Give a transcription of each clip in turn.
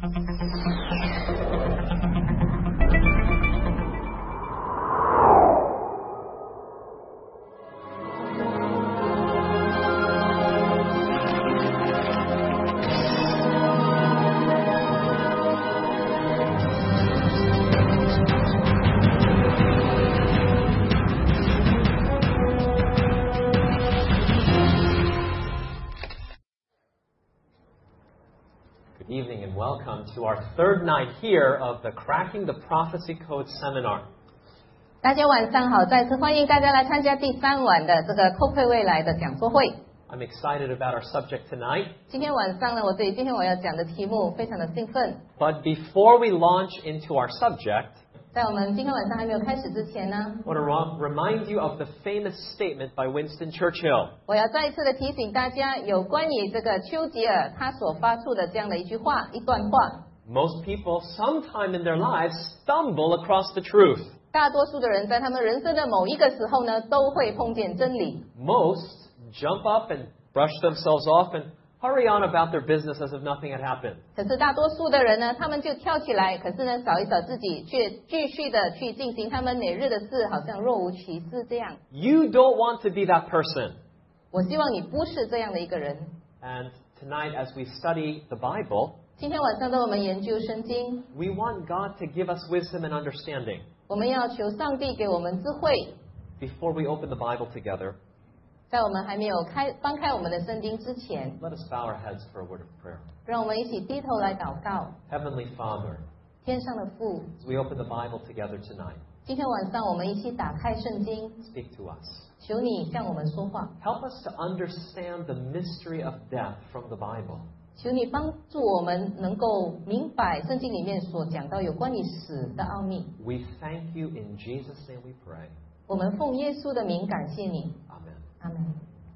Good evening and welcome to our third night here of the Cracking the Prophecy Code Seminar. 大家晚上好，再次欢迎大家来参加第3晚的这个扣配未来的讲座会。 I'm excited about our subject tonight. 今天晚上呢，我对今天我要讲的题目非常的兴奋。 But before we launch into our subject, 在我们今天晚上还没有开始之前呢， I want to remind you of the famous statement by Winston Churchill. 我要再一次的提醒大家有关于这个丘吉尔他所发出的这样的一段话。 Most people sometime in their lives stumble across the truth. 大多数的人在他们人生的某一个时候呢，都会碰见真理。 Most jump up and brush themselves off and hurry on about their business as if nothing had happened. 可是大多数的人呢，他们就跳起来，可是呢，扫一扫自己，却继续的去进行他们每日的事，好像若无其事这样。 You don't want to be that person. 我希望你不是这样的一个人。 And tonight, as we study the Bible, 今天晚上当我们研究圣经， we want God to give us wisdom and understanding. 我们要求上帝给我们智慧。 Before we open the Bible together, 在我们还没有翻开我们的圣经之前， let us bow our heads for a word of prayer. 让我们一起低头来祷告。 Heavenly Father, 天上的父， as we open the Bible together tonight, 今天晚上我们一起打开圣经， speak to us. 求你向我们说话， Help us to understand the mystery of death from the Bible. 求你帮助我们能够明白圣经里面所讲到有关于死的奥秘。 We thank you in Jesus' name we pray. 我们奉耶稣的名感谢你， Amen. 阿门。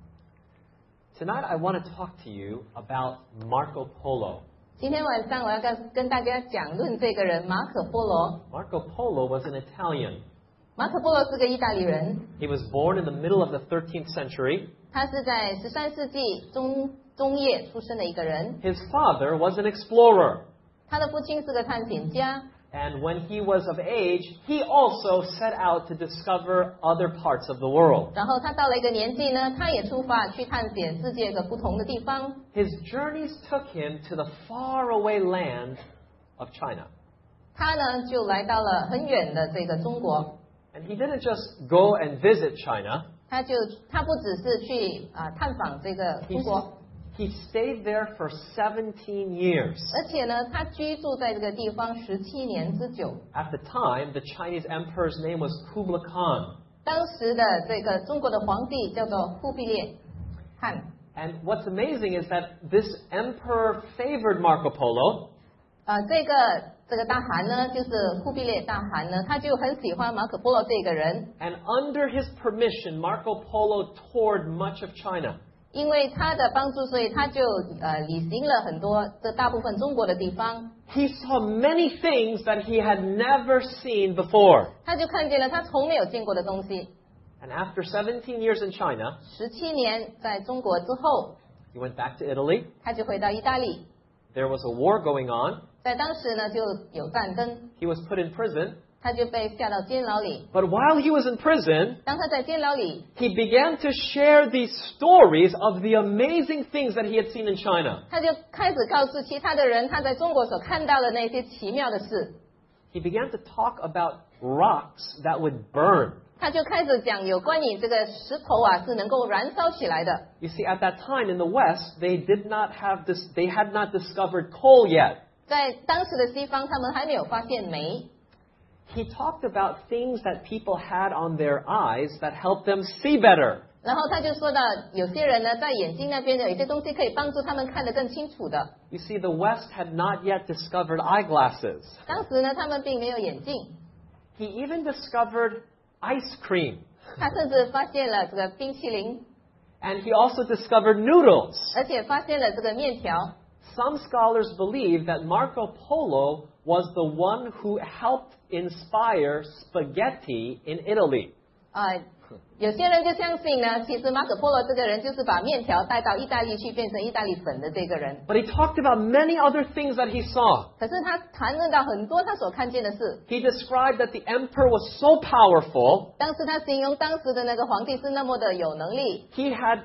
Tonight I want to talk to you about Marco Polo. 今天晚上我要跟大家讲论这个人马可波罗。 Marco Polo was an Italian. 马可波罗是个意大利人， He was born in the middle of the 13th century. 他是在13世纪中叶出生的一个人。 His father was an explorer. 他的父亲是个探险家， And when he was of age, he also set out to discover other parts of the world. 然后他到了一个年纪呢，他也出发去探险世界的不同的地方。 His journeys took him to the faraway land of China. 他呢就来到了很远的这个中国。 And he didn't just go and visit China. 他不只是去探访这个中国， He stayed there for 17 years. 而且呢，他居住在这个地方17年之久。 At the time, the Chinese emperor's name was Kublai Khan. 当时的这个中国的皇帝叫做忽必烈汗。 And what's amazing is that this emperor favored Marco Polo. 这个大汗呢，就是忽必烈大汗呢，他就很喜欢马可波罗这个人， And under his permission, Marco Polo toured much of China. 因为他的帮助，所以他就旅行了很多大部分中国的地方。 He saw many things that he had never seen before. 他就看见了他从没有见过的东西。 And after 17 years in China, 17年在中国之后， he went back to Italy. 他就回到意大利。 There was a war going on. 在当时呢，就有战争， He was put in prison. 他就被下到监牢里。 But while he was in prison, 当他在监牢里， he began to share these stories of the amazing things that he had seen in China. 他就开始告诉其他的人他在中国所看到的那些奇妙的事。 He began to talk about rocks that would burn. 他就开始讲有关于这个石头是能够燃烧起来的。 You see, at that time in the West, they had not discovered coal yet. 在当时的西方，他们还没有发现煤。 He talked about things that people had on their eyes that helped them see better. 然后他就说到，有些人呢，在眼睛那边有一些东西可以帮助他们看得更清楚的。 You see, the West had not yet discovered eyeglasses. 当时呢，他们并没有眼镜。 He even discovered ice cream. 他甚至发现了这个冰淇淋， And he also discovered noodles. 而且发现了这个面条。 Some scholars believe that Marco Polo was the one who helped inspire spaghetti in Italy. 有些人就相信呢，其实马可波罗这个人就是把面条带到意大利去变成意大利粉的这个人。 But he talked about many other things that he saw. 可是他谈论到很多他所看见的事。 He described that the emperor was so powerful, 当时他形容当时的那个皇帝是那么的有能力， he had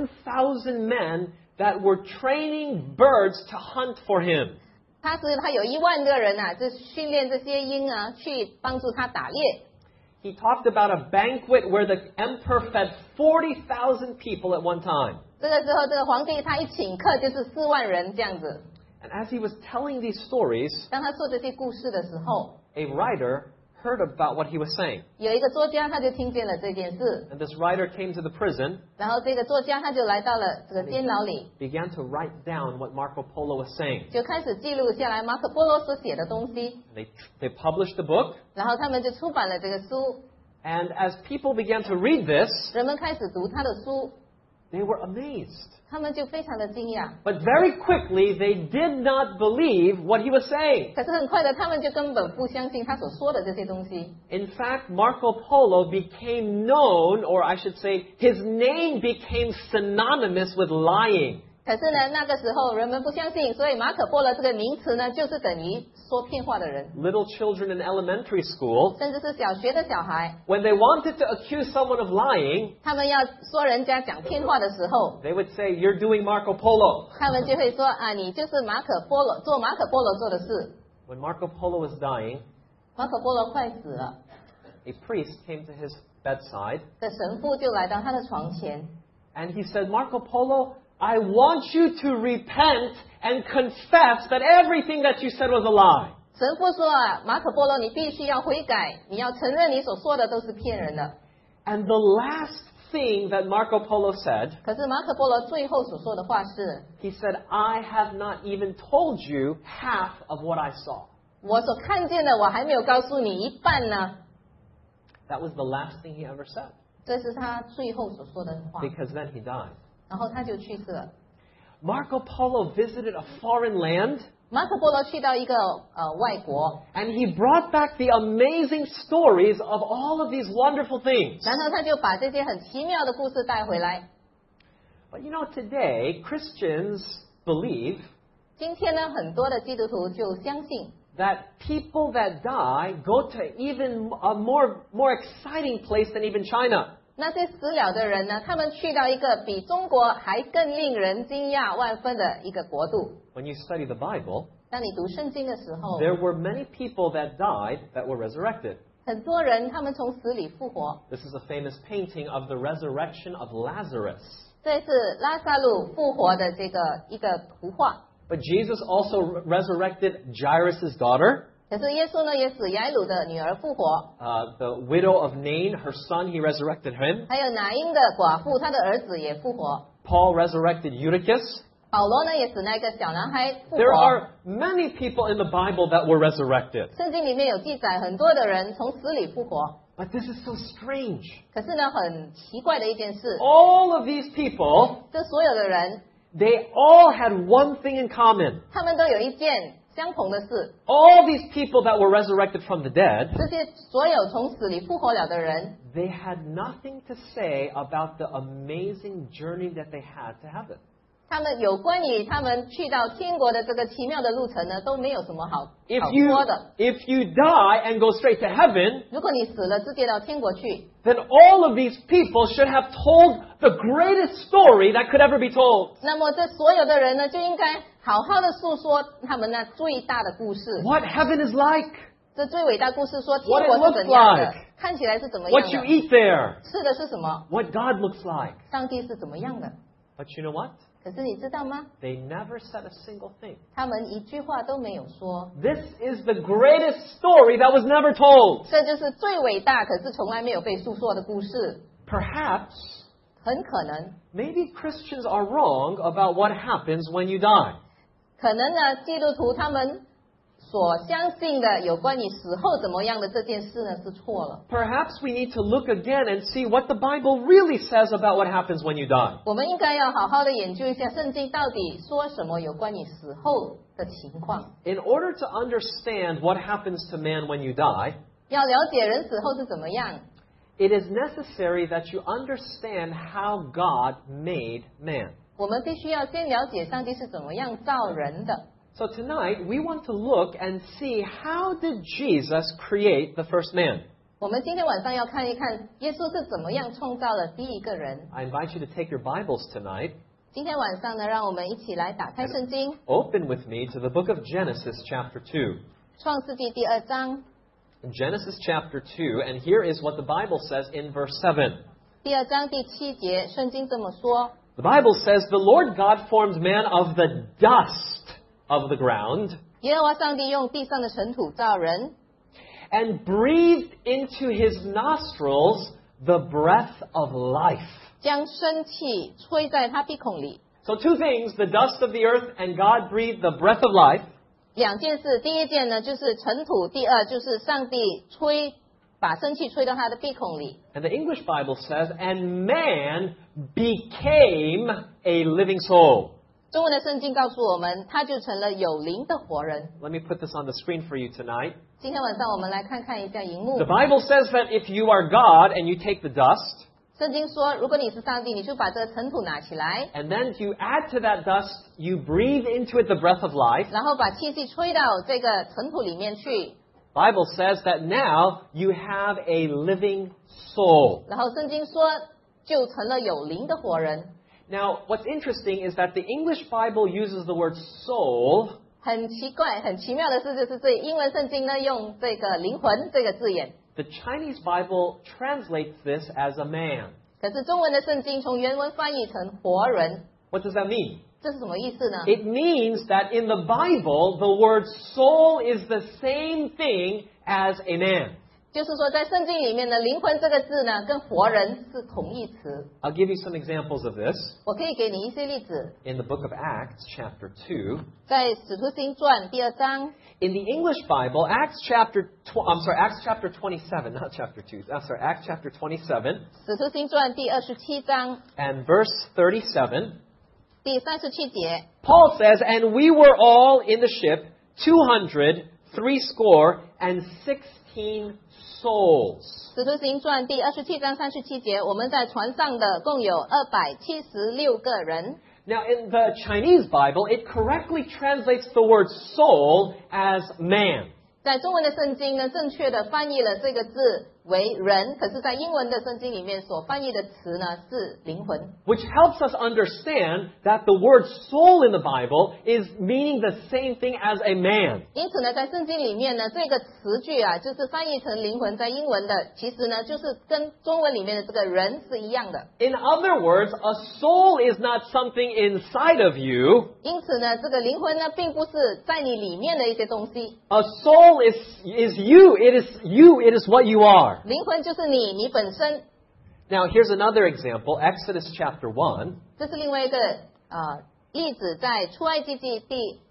10,000 men that were training birds to hunt for him. 他有1万个人啊，就训练这些鹰啊，去帮助他打猎。 He talked about a banquet where the emperor fed 40,000 people at one time. 这个时候，这个皇帝他一请客就是4万人这样子。 And as he was telling these stories, 当他说这些故事的时候， a writer heard about what he was saying. 有一个作家他就听见了这件事， And this writer came to the prison, 然后这个作家他就来到了这个监牢里， began to write down what Marco Polo was saying. 就开始记录下来马可波罗所写的东西， They published the book, 然后他们就出版了这个书。 and as people began to read this, 人们开始读他的书， they were amazed. 他们就非常的惊讶。 But very quickly, they did not believe what he was saying. 可是很快的，他们就根本不相信他所说的这些东西。 In fact, Marco Polo became known, or I should say, his name became synonymous with lying. 可是呢，那个时候人们不相信，所以马可波罗这个名词呢，就是等于说骗话的人。 Little children in elementary school, 甚至是小学的小孩， when they wanted to accuse someone of lying, 他们要说人家讲骗话的时候， they would say, "You're doing Marco Polo." 他们就会说啊，你就是马可波罗做马可波罗做的事。 When Marco Polo was dying, 马可波罗快死了， a priest came to his bedside, 这神父就来到他的床前， and he said, "Marco Polo, I want you to repent and confess that everything that you said was a lie." 神父说啊，马可波罗你必须要悔改，你要承认你所说的都是骗人的。 And the last thing that Marco Polo said, 可是马可波罗最后所说的话是， he said, "I have not even told you half of what I saw." 我所看见的我还没有告诉你一半呢。 That was the last thing he ever said, 这是他最后所说的话， because then he died. 然后他就去世了。 Marco Polo visited a foreign land, 马可波罗去到一个外国， and he brought back the amazing stories of all of these wonderful things. 然后他就把这些很奇妙的故事带回来。 But you know, today, Christians believe 今天呢，很多的基督徒就相信， that people that die go to even a more exciting place than even China. 那些死了的人呢，他们去到一个比中国还更令人惊讶万分的一个国度。 When you study the Bible, 当你读圣经的时候， there were many people that died that were resurrected. 很多人他们从死里复活。 This is a famous painting of the resurrection of Lazarus. 这是拉萨路复活的这个一个图画。 But Jesus also resurrected Jairus' daughter, 可是耶稣呢，也使雅鲁的女儿复活， the widow of Nain, her son, he resurrected him. 还有拿因的寡妇，她的儿子也复活。 Paul resurrected Eutychus. 保罗呢，也使那个小男孩复 There 活。 are many people in the Bible that were resurrected. 圣经里面有记载很多的人从死里复活。 But this is so strange. 可是呢，很奇怪的一件事， All of these people, 这所有的人， they all had one thing in common. 他们都有一件相同的事。 All these people that were resurrected from the dead, 这些所有从死里复活了的人， they had nothing to say about the amazing journey that they had to heaven. 他们有关于他们去到天国的这个奇妙的路程呢，都没有什么好 If 说的。 if you die and go straight to heaven, 如果你死了，直接到天国去， then all of these people should have told the greatest story that could ever be told. 那么这所有的人呢，就应该好好的诉说他们那最大的故事。 What heaven is like, 这最伟大故事说天 What it 国是怎样的 looks like， 看起来是怎么 what 样 you 的， eat there, 吃的是什么， what God looks like. 上帝是怎么样的。 But you know what? 可是你知道吗？ They never said a single thing. 他们一句话都没有说。 This is the greatest story that was never told. 这就是最伟大，可是从来没有被诉说的故事。 Perhaps, 很可能， maybe Christians are wrong about what happens when you die. 可能呢，基督徒他们所相信的有关于死后怎么样的这件事呢，是错了。 Perhaps we need to look again and see what the Bible really says about what happens when you die. 我们应该要好好的研究一下圣经到底说什么有关于死后的情况。 In order to understand what happens to man when you die, 要了解人死后是怎么样， it is necessary that you understand how God made man. 我们必须要先了解上帝是怎么样造人的。 So tonight, we want to look and see how did Jesus create the first man. 我们今天晚上要看一看耶稣是怎么样创造了第一个人。 I invite you to take your Bibles tonight. 今天晚上呢，让我们一起来打开圣经， Open with me to the book of Genesis chapter 2. 创世纪第2章。 In Genesis chapter 2, and here is what the Bible says in verse 7. 第2章第7节，圣经这么说。 The Bible says, "The Lord God formed man of the dust of the ground 耶和华上帝用地上的尘土造人， and breathed into his nostrils the breath of life." 将生气吹在他鼻孔里。 So two things, the dust of the earth and God breathed the breath of life. 两件事，第一件呢就是尘土，第二就是上帝把生气吹到他的鼻孔里。 And the English Bible says, "And man became a living soul." 中文的圣经告诉我们，他就成了有灵的活人。 Let me put this on the screen for you tonight. 今天晚上我们来看一下荧幕 The。Bible says that if you are God and you take the dust, 圣经说，如果你是上帝，你就把这个尘土拿起来， and then you add to that dust, you breathe into it the breath of life. 然后把气息吹到这个尘土里面去。 Bible says that now you have a living soul. 然后圣经说，就成了有灵的活人。 Now, what's interesting is that the English Bible uses the word soul, 很奇怪、很奇妙的是，就是这英文圣经呢用这个灵魂这个字眼， the Chinese Bible translates this as a man. 可是中文的圣经从原文翻译成活人， What does that mean? 这是什么意思呢？ It means that in the Bible, the word soul is the same thing as a man. 就是说，在圣经里面呢，灵魂这个字呢，跟活人是同义词。 I'll give you some examples of this 我可以给你一些例子， in the book of Acts, chapter 2. 在使徒行传第2章， In the English Bible, Acts chapter 27, not chapter 2. Acts chapter 27 使徒行传第27章 and verse 37. 第37节， Paul says, "And we were all in the ship, 200, 60, souls." 使徒行传第27章37节，我们在船上的共有276个人。 Now, in the Chinese Bible, it correctly translates the word soul as man. 在中文的圣经呢，正确的翻译了这个字为人，可是在英文的圣经里面所翻译的词呢是灵魂。 Which helps us understand that the word soul in the Bible is meaning the same thing as a man. 因此呢，在圣经里面呢，这个词句啊，就是翻译成灵魂，在英文的其实呢，就是跟中文里面的这个人是一样的。 In other words, a soul is not something inside of you. 因此呢，这个灵魂呢，并不是在你里面的一些东西， A soul is you. It is you. It is what you are. 灵魂就是你本身。 Now, here's another example. Exodus chapter 1. 这是另外一个例子，在出埃及记第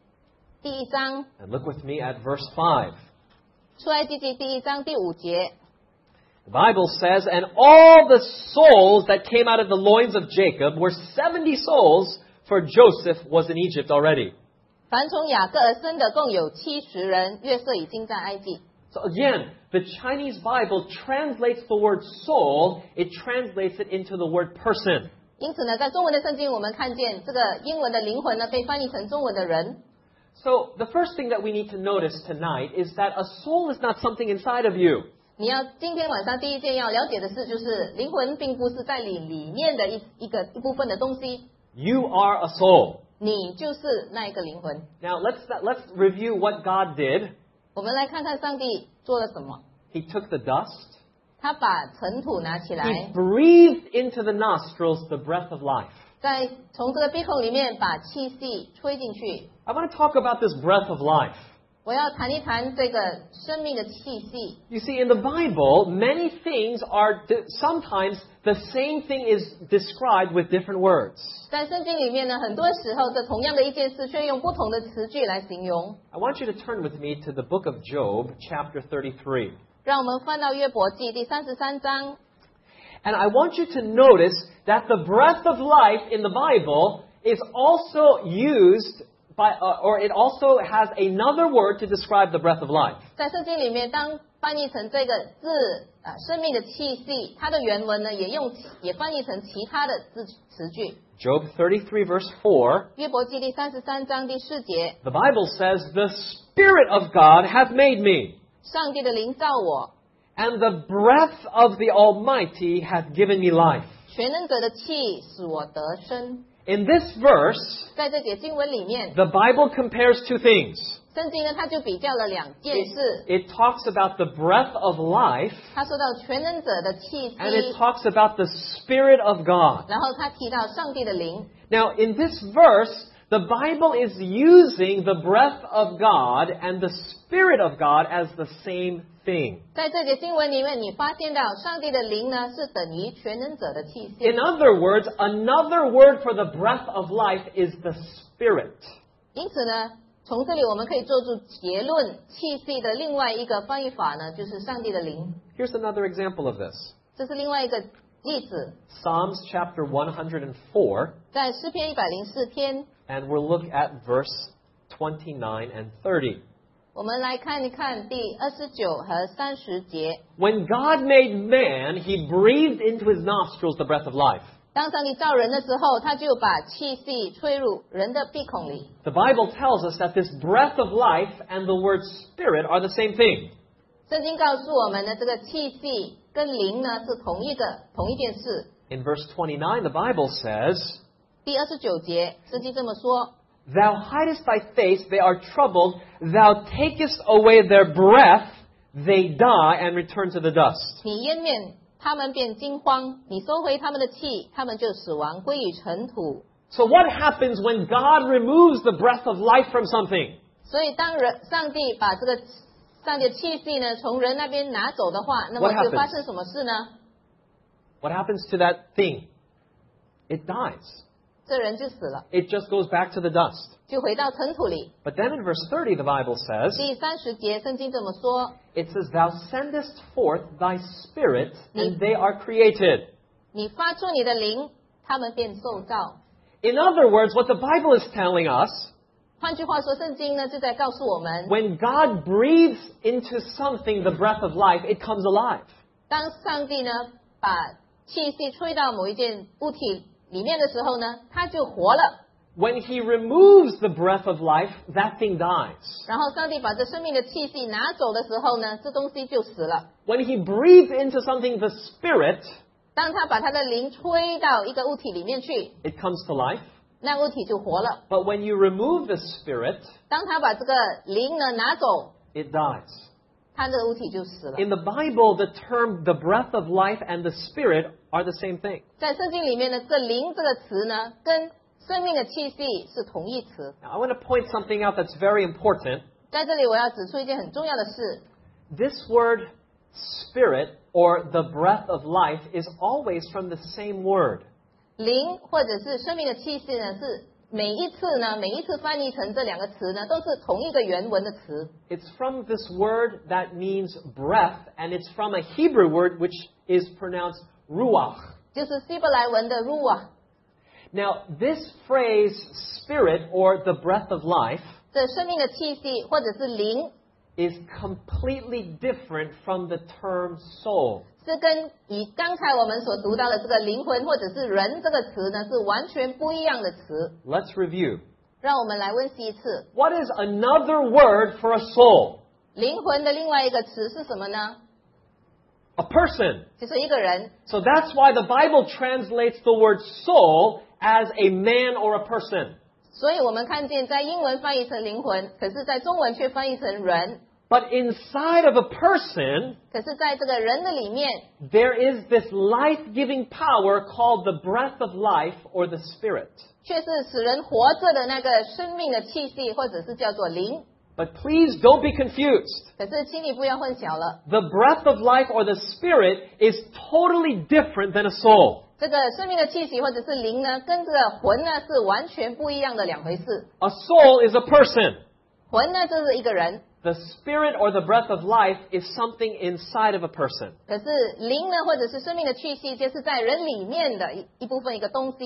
1章， And look with me at verse 5. 出埃及记第1章第5节。 The Bible says, "And all the souls that came out of the loins of Jacob were 70 souls, for Joseph was in Egypt already." 凡从雅各而生的共有70人，约瑟已经在埃及。 So again, the Chinese Bible translates the word soul, it translates it into the word person. 因此呢，在中文的圣经，我们看见这个英文的灵魂呢，被翻译成中文的人。 So the first thing that we need to notice tonight is that a soul is not something inside of you. 今天晚上第一件要了解的事，就是灵魂并不是在你里面的一部分的东西， You are a soul. 你就是那一个灵魂。 Now let's review what God did. 我们来看看上帝做了什么。 He took the dust. 他把尘土拿起 He 来， breathed into the nostrils the breath of life. 从这个鼻孔里面把气息吹进去。 I want to talk about this breath of life. 我要谈一谈这个生命的气息。 You see, in the Bible, many things are, sometimes the same thing is described with different words. 在圣经里面呢，很多时候这同样的一件事，却用不同的词句来形容。 I want you to turn with me to the book of Job, chapter 33. 让我们翻到约伯记第33章。 And I want you to notice that the breath of life in the Bible is also used or it also has another word to describe the breath of life. 在圣经里面，当翻译成这个字生命的气息，它的原文呢也翻译成其他的词句。 Job 33 verse 4. 约伯记第33章第4节， The Bible says, "The Spirit of God hath made me, 上帝的灵造我， and the breath of the Almighty hath given me life." 全能者的气使我得生。 In this verse, 在这节经文里面， the Bible compares two things. 圣经呢它就比较了两件事。 It talks about the breath of life, 他说到全能者的气息， and it talks about the Spirit of God. 然后他提到上帝的灵。 Now, in this verse, the Bible is using the breath of God and the Spirit of God as the same thing. 在这节经文里面，你发现到上帝的灵呢是等于全能者的气息。 In other words, another word for the breath of life is the Spirit. 因此呢，从这里我们可以做出结论，气息的另外一个翻译法呢，就是上帝的灵。 Here's another example of this. 这是另外一个例子， Psalms chapter 104, 在诗篇104篇， and we'll look at verse 29 and 30. 我们来看一看第29和30节。 When God made man, he breathed into his nostrils the breath of life. 当上帝造人的时候，他就把气息吹入人的鼻孔里。 The Bible tells us that this breath of life and the word spirit are the same thing. 圣经告诉我们呢，这个气息跟灵呢是同一件事。 In verse 29, the Bible says, 第29节，圣经这么说： Thou hidest thy face, they are troubled. Thou takest away their breath, they die and return to the dust. 你掩面，他们便惊慌；你收回他们的气，他们就死亡，归于尘土。 So what happens when God removes the breath of life from something? 所以，当上帝把这个上帝的气息呢从人那边拿走的话，那么 What 就 happens? 发生什么事呢？ What happens to that thing? It dies. 这人就死了， It just goes back to the dust. 就回到尘土里。 But then in verse 30, the Bible says, 第30节，圣经这么说： it says, Thou sendest forth thy spirit, and they are created. 你发出你的灵，他们便受造。 In other words, what the Bible is telling us, 换句话说，圣经呢就在告诉我们， when God breathes into something the breath of life, it comes alive. 当上帝呢把气息吹到某一件物体里面的时候呢，它就活了。 When he removes the breath of life, that thing dies. 然后上帝把这生命的气息拿走的时候呢，这东西就死了。 When he breathes into something the spirit, 当他把他的灵吹到一个物体里面去， it comes to life. 那物体就活了。 But when you remove the spirit, 当他把这个灵呢拿走， it dies. 他这个物体就死了。 In the Bible, the term the breath of life and the spirit are the same thing. 在圣经里面呢，这灵这个词呢，跟生命的气息是同义词。 Now, I want to point something out that's very important. 在这里我要指出一件很重要的事， This word spirit or the breath of life is always from the same word. 灵或者是生命的气息呢，是每一次翻译成这两个词呢，都是同一个原文的词。 It's from this word that means breath, and it's from a Hebrew word which is pronounced ruach. 就是希伯来文的 ruah。 Now, this phrase, spirit or the breath of life, 这生命的气息或者是灵， is completely different from the term soul. 是跟以刚才我们所读到的这个灵魂或者是人这个词呢，是完全不一样的词。 Let's review. 让我们来温习一次， What is another word for a soul? 灵魂的另外一个词是什么呢？ A person. 就是一个人。 So that's why the Bible translates the word soul as a man or a person. 所以我们看见在英文翻译成灵魂，可是在中文却翻译成人。 But inside of a person, 可是在这个人的里面， there is this life-giving power called the breath of life or the spirit. 却是使人活着的那个生命的气息，或者是叫做灵。 But please don't be confused. 可是请你不要混淆了， The breath of life or the spirit is totally different than a soul. 这个生命的气息或者是灵呢，跟这个魂呢是完全不一样的两回事。 A soul is a person. 魂呢就是一个人， The spirit or the breath of life is something inside of a person. 可是灵呢或者是生命的气息，就是在人里面的一部分一个东西。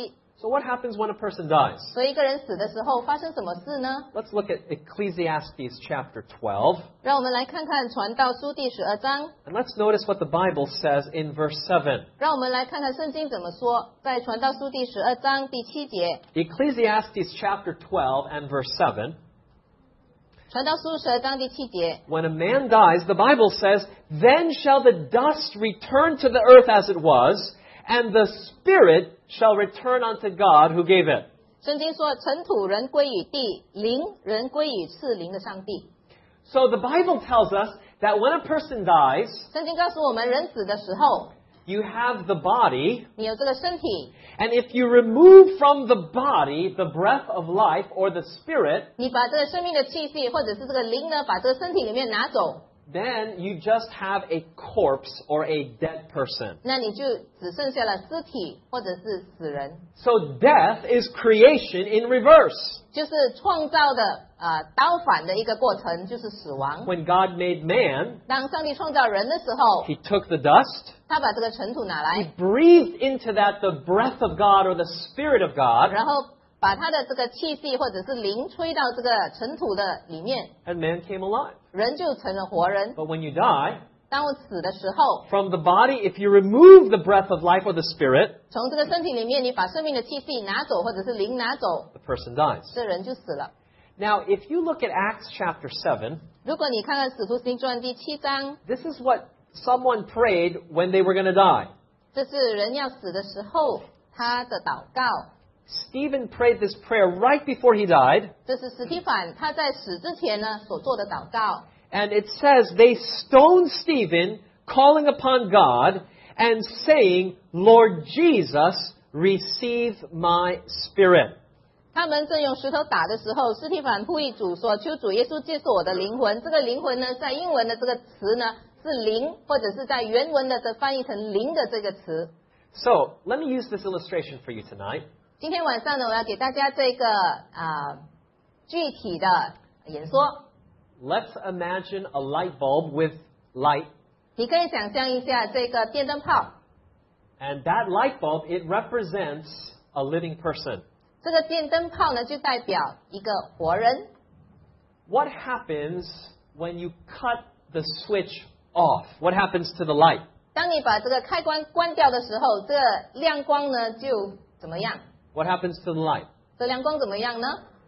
So what happens when a person dies? 所以一个人死的时候发生什么事呢？ Let's look at Ecclesiastes chapter 12. 让我们来看看传道书第12章， And let's notice what the Bible says in verse 7. 让我们来看看圣经怎么说，在传道书第12章第7节， Ecclesiastes chapter 12 and verse 7. 传道书12章第7节， When a man dies, the Bible says, then shall the dust return to the earth as it was, and the spirit shall return unto God who gave it. 圣经说尘土人归于地，灵人归于赐灵的上帝。 So the Bible tells us that when a person dies, 圣经告诉我们，人死的时候， you have the body, 你有这个身体， and if you remove from the body the breath of life or the spirit, 你把这个生命的气息或者是这个灵呢，把这个身体里面拿走， then you just have a corpse or a dead person. 那你就只剩下了尸体或者是死人， So death is creation in reverse. 就是创造的倒反的一个过程，就是死亡。 When God made man, 当上帝创造人的时候， He took the dust, 他把这个尘土拿 He 来， breathed into that the breath of God or the Spirit of God, 然后把他的这个气息或者是灵吹到这个尘土的里面， and man came alive. 人就成了活人。 But when you die, 当我死的时候， from the body, if you remove the breath of life or the Spirit, 从这个身体里面，你把生命的气息拿走，或者是灵拿走， the person dies. 这人就死了。 Now, if you look at Acts chapter 7, 如果你看看《使徒行传》第7章， this is what someone prayed when they were going to die. 这是人要死的时候他的祷告。 Stephen prayed this prayer right before he died, 这是史提反他在死之前呢所做的祷告。 and it says they stoned Stephen, calling upon God and saying, Lord Jesus, receive my spirit. 他们正用石头打的时候，史提反呼吁主说：“求主耶稣接受我的灵魂。”这个灵魂呢，在英文的这个词呢是灵，或者是在原文的这翻译成灵的这个词。 So, let me use this illustration for you tonight. 今天晚上呢，我要给大家这个具体的演说。 Let's imagine a light bulb with light, 你可以想象一下这个电灯泡， and that light bulb, it represents a living person. 这个电灯泡呢就代表一个活人。 What happens when you cut the switch off? What happens to the light? 当你把这个开关关掉的时候，这个亮光呢就怎么样？ What happens to the light? 这亮光怎么样呢？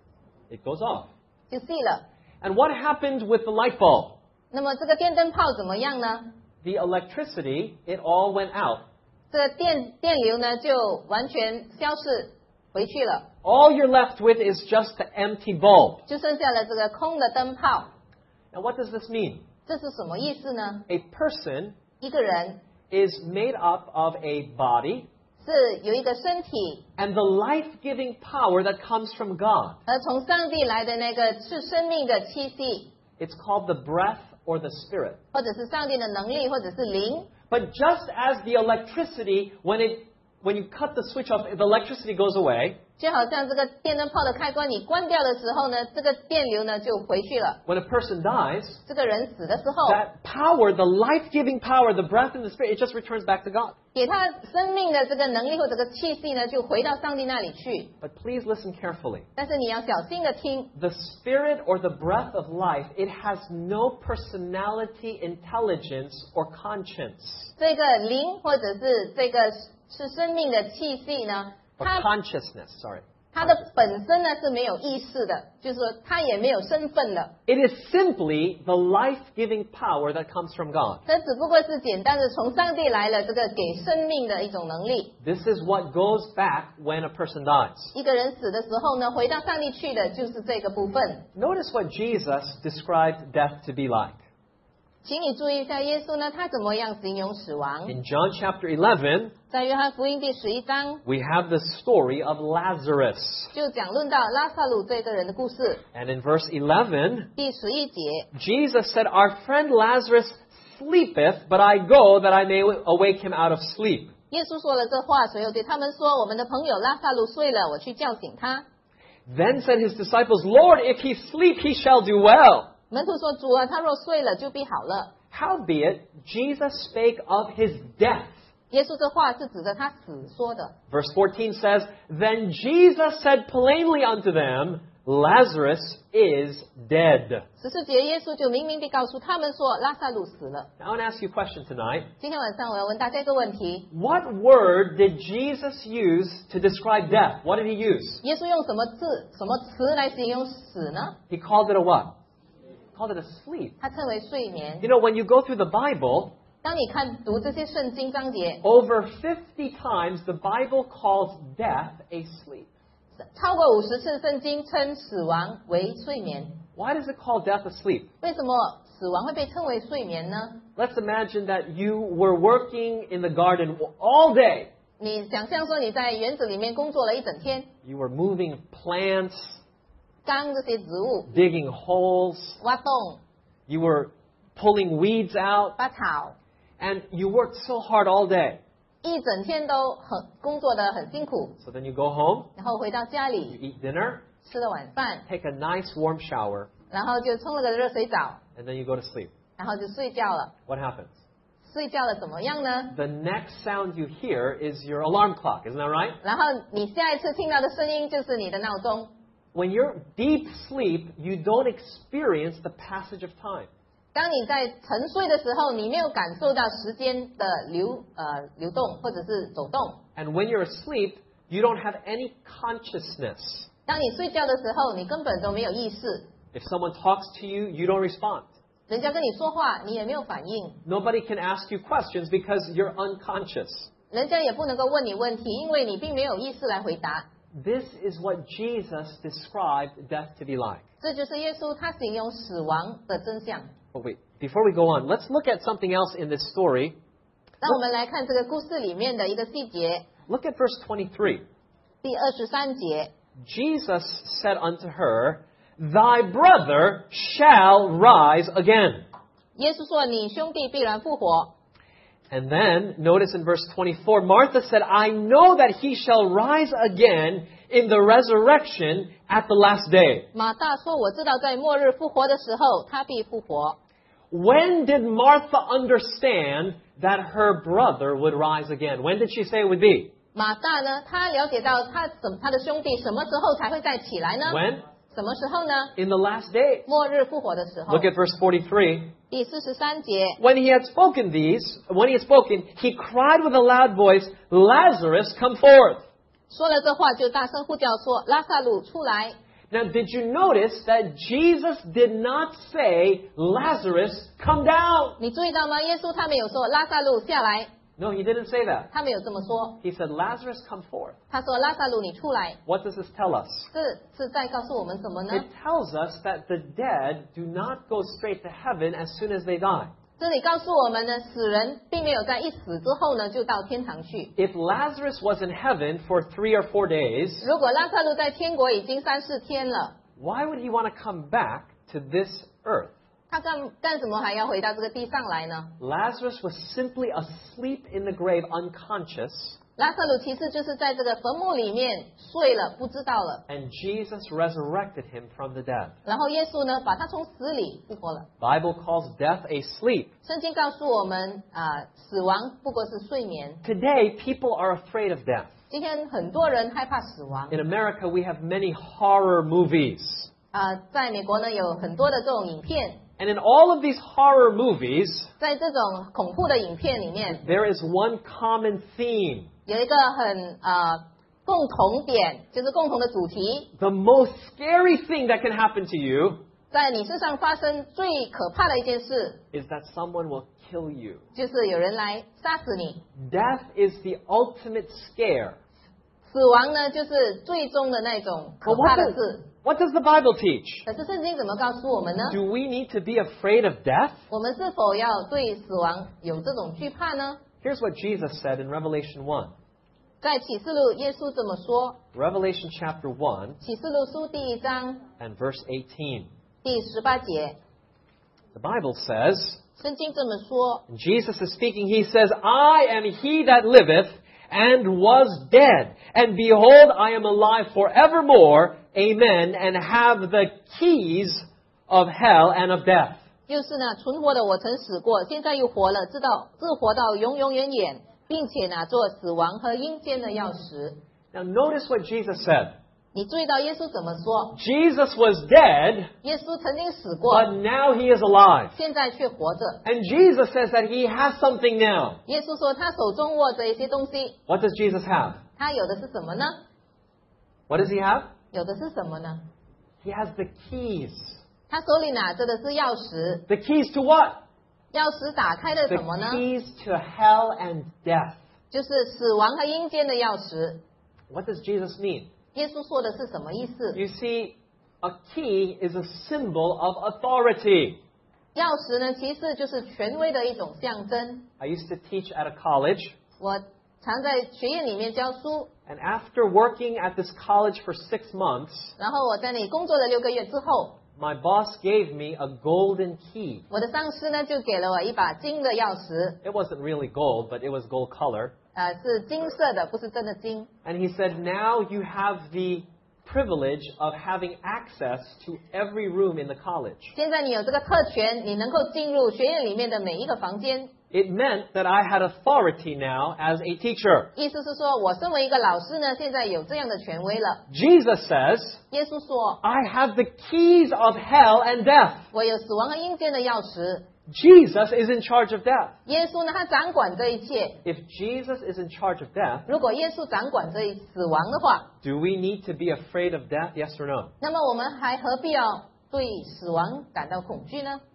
It goes off. 就熄了。 And what happened with the light bulb? 那么这个电灯泡怎么样呢？ The electricity, it all went out. 这个电流呢就完全消逝回去了， All you're left with is just the empty bulb. 就剩下了这个空的灯泡。 Now, what does this mean? 这是什么意思呢？ A person 一个人 is made up of a body 是有一个身体， and the life-giving power that comes from God. 而从上帝来的那个是生命的气息， It's called the breath or the spirit. 或者是上帝的能力，或者是灵。 But just as the electricity, when you cut the switch off, the electricity goes away. 就好像这个电灯泡的开关，你关掉的时候呢，这个电流呢就回去了。 When a person dies, 这个人死的时候， that power, the life-giving power, the breath and the spirit, it just returns back to God. 给他生命的这个能力或者这个气息呢，就回到上帝那里去。 But please listen carefully. 但是你要小心的听， The spirit or the breath of life, it has no personality, intelligence, or conscience. 这个灵或者是这个是生命的气息呢， Or 它 consciousness, sorry. 它的本身呢是没有意识的，就是说它也没有身份的， It is simply the life-giving power that comes from God. 这只不过是简单的从上帝来了这个给生命的一种能力。 This is what goes back when a person dies. 一个人死的时候呢，回到上帝去的就是这个部分。 Notice what Jesus described death to be like. 请你注意一下，耶稣呢他怎么样形容死亡？ In John chapter 11, 在约翰福音第11章 we have the story of Lazarus. 就讲论到拉萨路这个人的故事。 And in verse 11, 第11节， Jesus said, Our friend Lazarus sleepeth, but I go that I may awake him out of sleep. 耶稣说了这话，随后对他们说：“我们的朋友拉萨路睡了，我去叫醒他。” Then said his disciples, Lord, if he sleep, he shall do well. 门徒说：“主啊，他若睡了，就必好了。” Howbeit, Jesus spake of his death. 耶稣这话是指着他死说的。 Verse 14 says, Then Jesus said plainly unto them, Lazarus is dead. 14节，耶稣就明明地告诉他们说，拉萨路死了。 Now I want to ask you a question tonight. 今天晚上我要问大家一个问题： What word did Jesus use to describe death? What did he use? 耶稣用什么字、什么词来形容死呢？ He called it a what? He called it a sleep. 他称为睡眠。 You know, when you go through the Bible, 当你读这些圣经章节， over 50 times the Bible calls death a sleep. 超过50次圣经称死亡为睡眠。 Why does it call death a sleep? 为什么死亡会被称为睡眠呢？ Let's imagine that you were working in the garden all day. 你想象说你在园子里面工作了一整天， You were moving plants, 干这些植物， digging holes. 挖洞、 You were pulling weeds out. 拔草， And you worked so hard all day. 一整天都工作得很辛苦。 So then you go home, 然后回到家 you 里 eat dinner, 吃了晚饭， take a nice warm shower, 然后就冲了个热水澡， and then you go to sleep. 然后就睡觉了。 What happens? 睡觉了怎么样呢？ The next sound you hear is your alarm clock. Isn't that right? 然后你下一次听到的声音就是你的闹钟。 When you're deep sleep, you don't experience the passage of time. 当你在沉睡的时候，你没有感受到时间的流动或者是走动。 And when you're asleep, you don't have any consciousness. 当你睡觉的时候，你根本都没有意识。 If someone talks to you, you don't respond. 人家跟你说话，你也没有反应。 Nobody can ask you questions because you're unconscious. 人家也不能够问你问题，因为你并没有意识来回答。 This is what Jesus described death to be like. 这就是耶稣他形容死亡的真相。 Oh, wait. Before we go on, let's look at something else in this story. 让我们来看这个故事里面的一个细节， Look at verse 23. 第23节。 Jesus said unto her, Thy brother shall rise again. 耶稣说：“你兄弟必然复活。” And then, notice in verse 24, Martha said, I know that he shall rise again in the resurrection at the last day. 马大说：“我知道在末日复活的时候，他必复活。” When did Martha understand that her brother would rise again? When did she say it would be? 马大呢，他了解到他的兄弟什么时候才会再起来呢？ When? 什么时候呢？ In the last days. 末日复活的时候。 Look at verse 43. 第43节， When he had spoken, he cried with a loud voice, Lazarus, come forth. 说了这话就大声呼叫说：“拉萨路出来！” Now, did you notice that Jesus did not say, Lazarus, come down? 你注意到吗？耶稣他没有说拉萨路下来， No, he didn't say that. 他没有这么说。 He said, Lazarus, come forth. 他说：“拉萨路你出来。 What does this tell us? ” 这是在告诉我们什么呢？ It tells us that the dead do not go straight to heaven as soon as they die. 这里告诉我们呢，死人并没有在一死之后呢就到天堂去。 If Lazarus was in heaven for 3 or 4 days, 如果拉萨路在天国已经3、4天了， why would he want to come back to this earth? 他干什么还要回到这个地上来呢？ Lazarus was simply asleep in the grave, unconscious, 拉萨路其实就是在这个坟墓里面睡了，不知道了。 and Jesus resurrected him from the dead. 然后耶稣呢，把他从死里复活了。 Bible calls death a sleep. 圣经告诉我们死亡不过是睡眠。 Today, people are afraid of death. 今天很多人害怕死亡。 In America, we have many horror movies. 在美国呢，有很多的这种影片。 And in all of these horror movies, 在这种恐怖的影片里面， there is one common theme. 有一个很共同点，就是共同的主题。 The most scary thing that can happen to you 在你身上发生最可怕的一件事， is that someone will kill you. 就是有人来杀死你。 Death is the ultimate scare. 死亡呢，就是最终的那种可 But 怕的事。 what does the Bible teach? 可是圣经怎么告诉我们呢？ Do we need to be afraid of death? 我们是否要对死亡有这种惧怕呢？ Here's what Jesus said in Revelation 1. 在启示录，耶稣这么说。 Revelation chapter 1 启示录书第1章 and verse 18. 第18节， The Bible says, 圣经这么说。 Jesus is speaking, he says, I am he that liveth and was dead. And behold, I am alive forevermore. Amen. And have the keys of hell and of death. 就是呢，存活的我曾死过，现在又活了，自活到永永远远， 并且呢做死亡和阴间的钥匙。 Now notice what Jesus said. 你注意到耶稣怎么说？ Jesus was dead, 耶稣曾经死过， but now he is alive. 现在却活着。 And Jesus says that he has something now. 耶稣说他手中握着一些东西， What does Jesus have? 他有的是什么呢？ What does he have? 有的是什么呢？ He has the keys. 他手里拿着的是钥匙， The keys to what? 钥匙打开了 The 什么呢？ keys to hell and death. 就是死亡和阴间的钥匙。 What does Jesus mean? 耶稣说的是什么意思？ You see, a key is a symbol of authority. 钥匙呢，其实就是权威的一种象征。 I used to teach at a college, 我常在学院里面教书， and after working at this college for 6 months, 然后我在那里工作了6个月之后， my boss gave me a golden key. 我的上司呢就给了我一把金的钥匙， It wasn't really gold, but it was gold color. 是金色的，不是真的金。 And he said, now you have the privilege of having access to every room in the college. 现在你有这个特权，你能够进入学院里面的每一个房间。 It meant that I had authority now as a teacher. 意思是说，我身为一个老师呢，现在有这样的权威了。 Jesus says, 耶稣说， I have the keys of hell and death. 我有死亡和阴间的钥匙。 Jesus is in charge of death. 耶稣呢，他掌管这一切。 If Jesus is in charge of death, 如果耶稣掌管这一死亡的话， do we need to be afraid of death? Yes or no? 那么我们还何必要对死亡感到恐惧呢？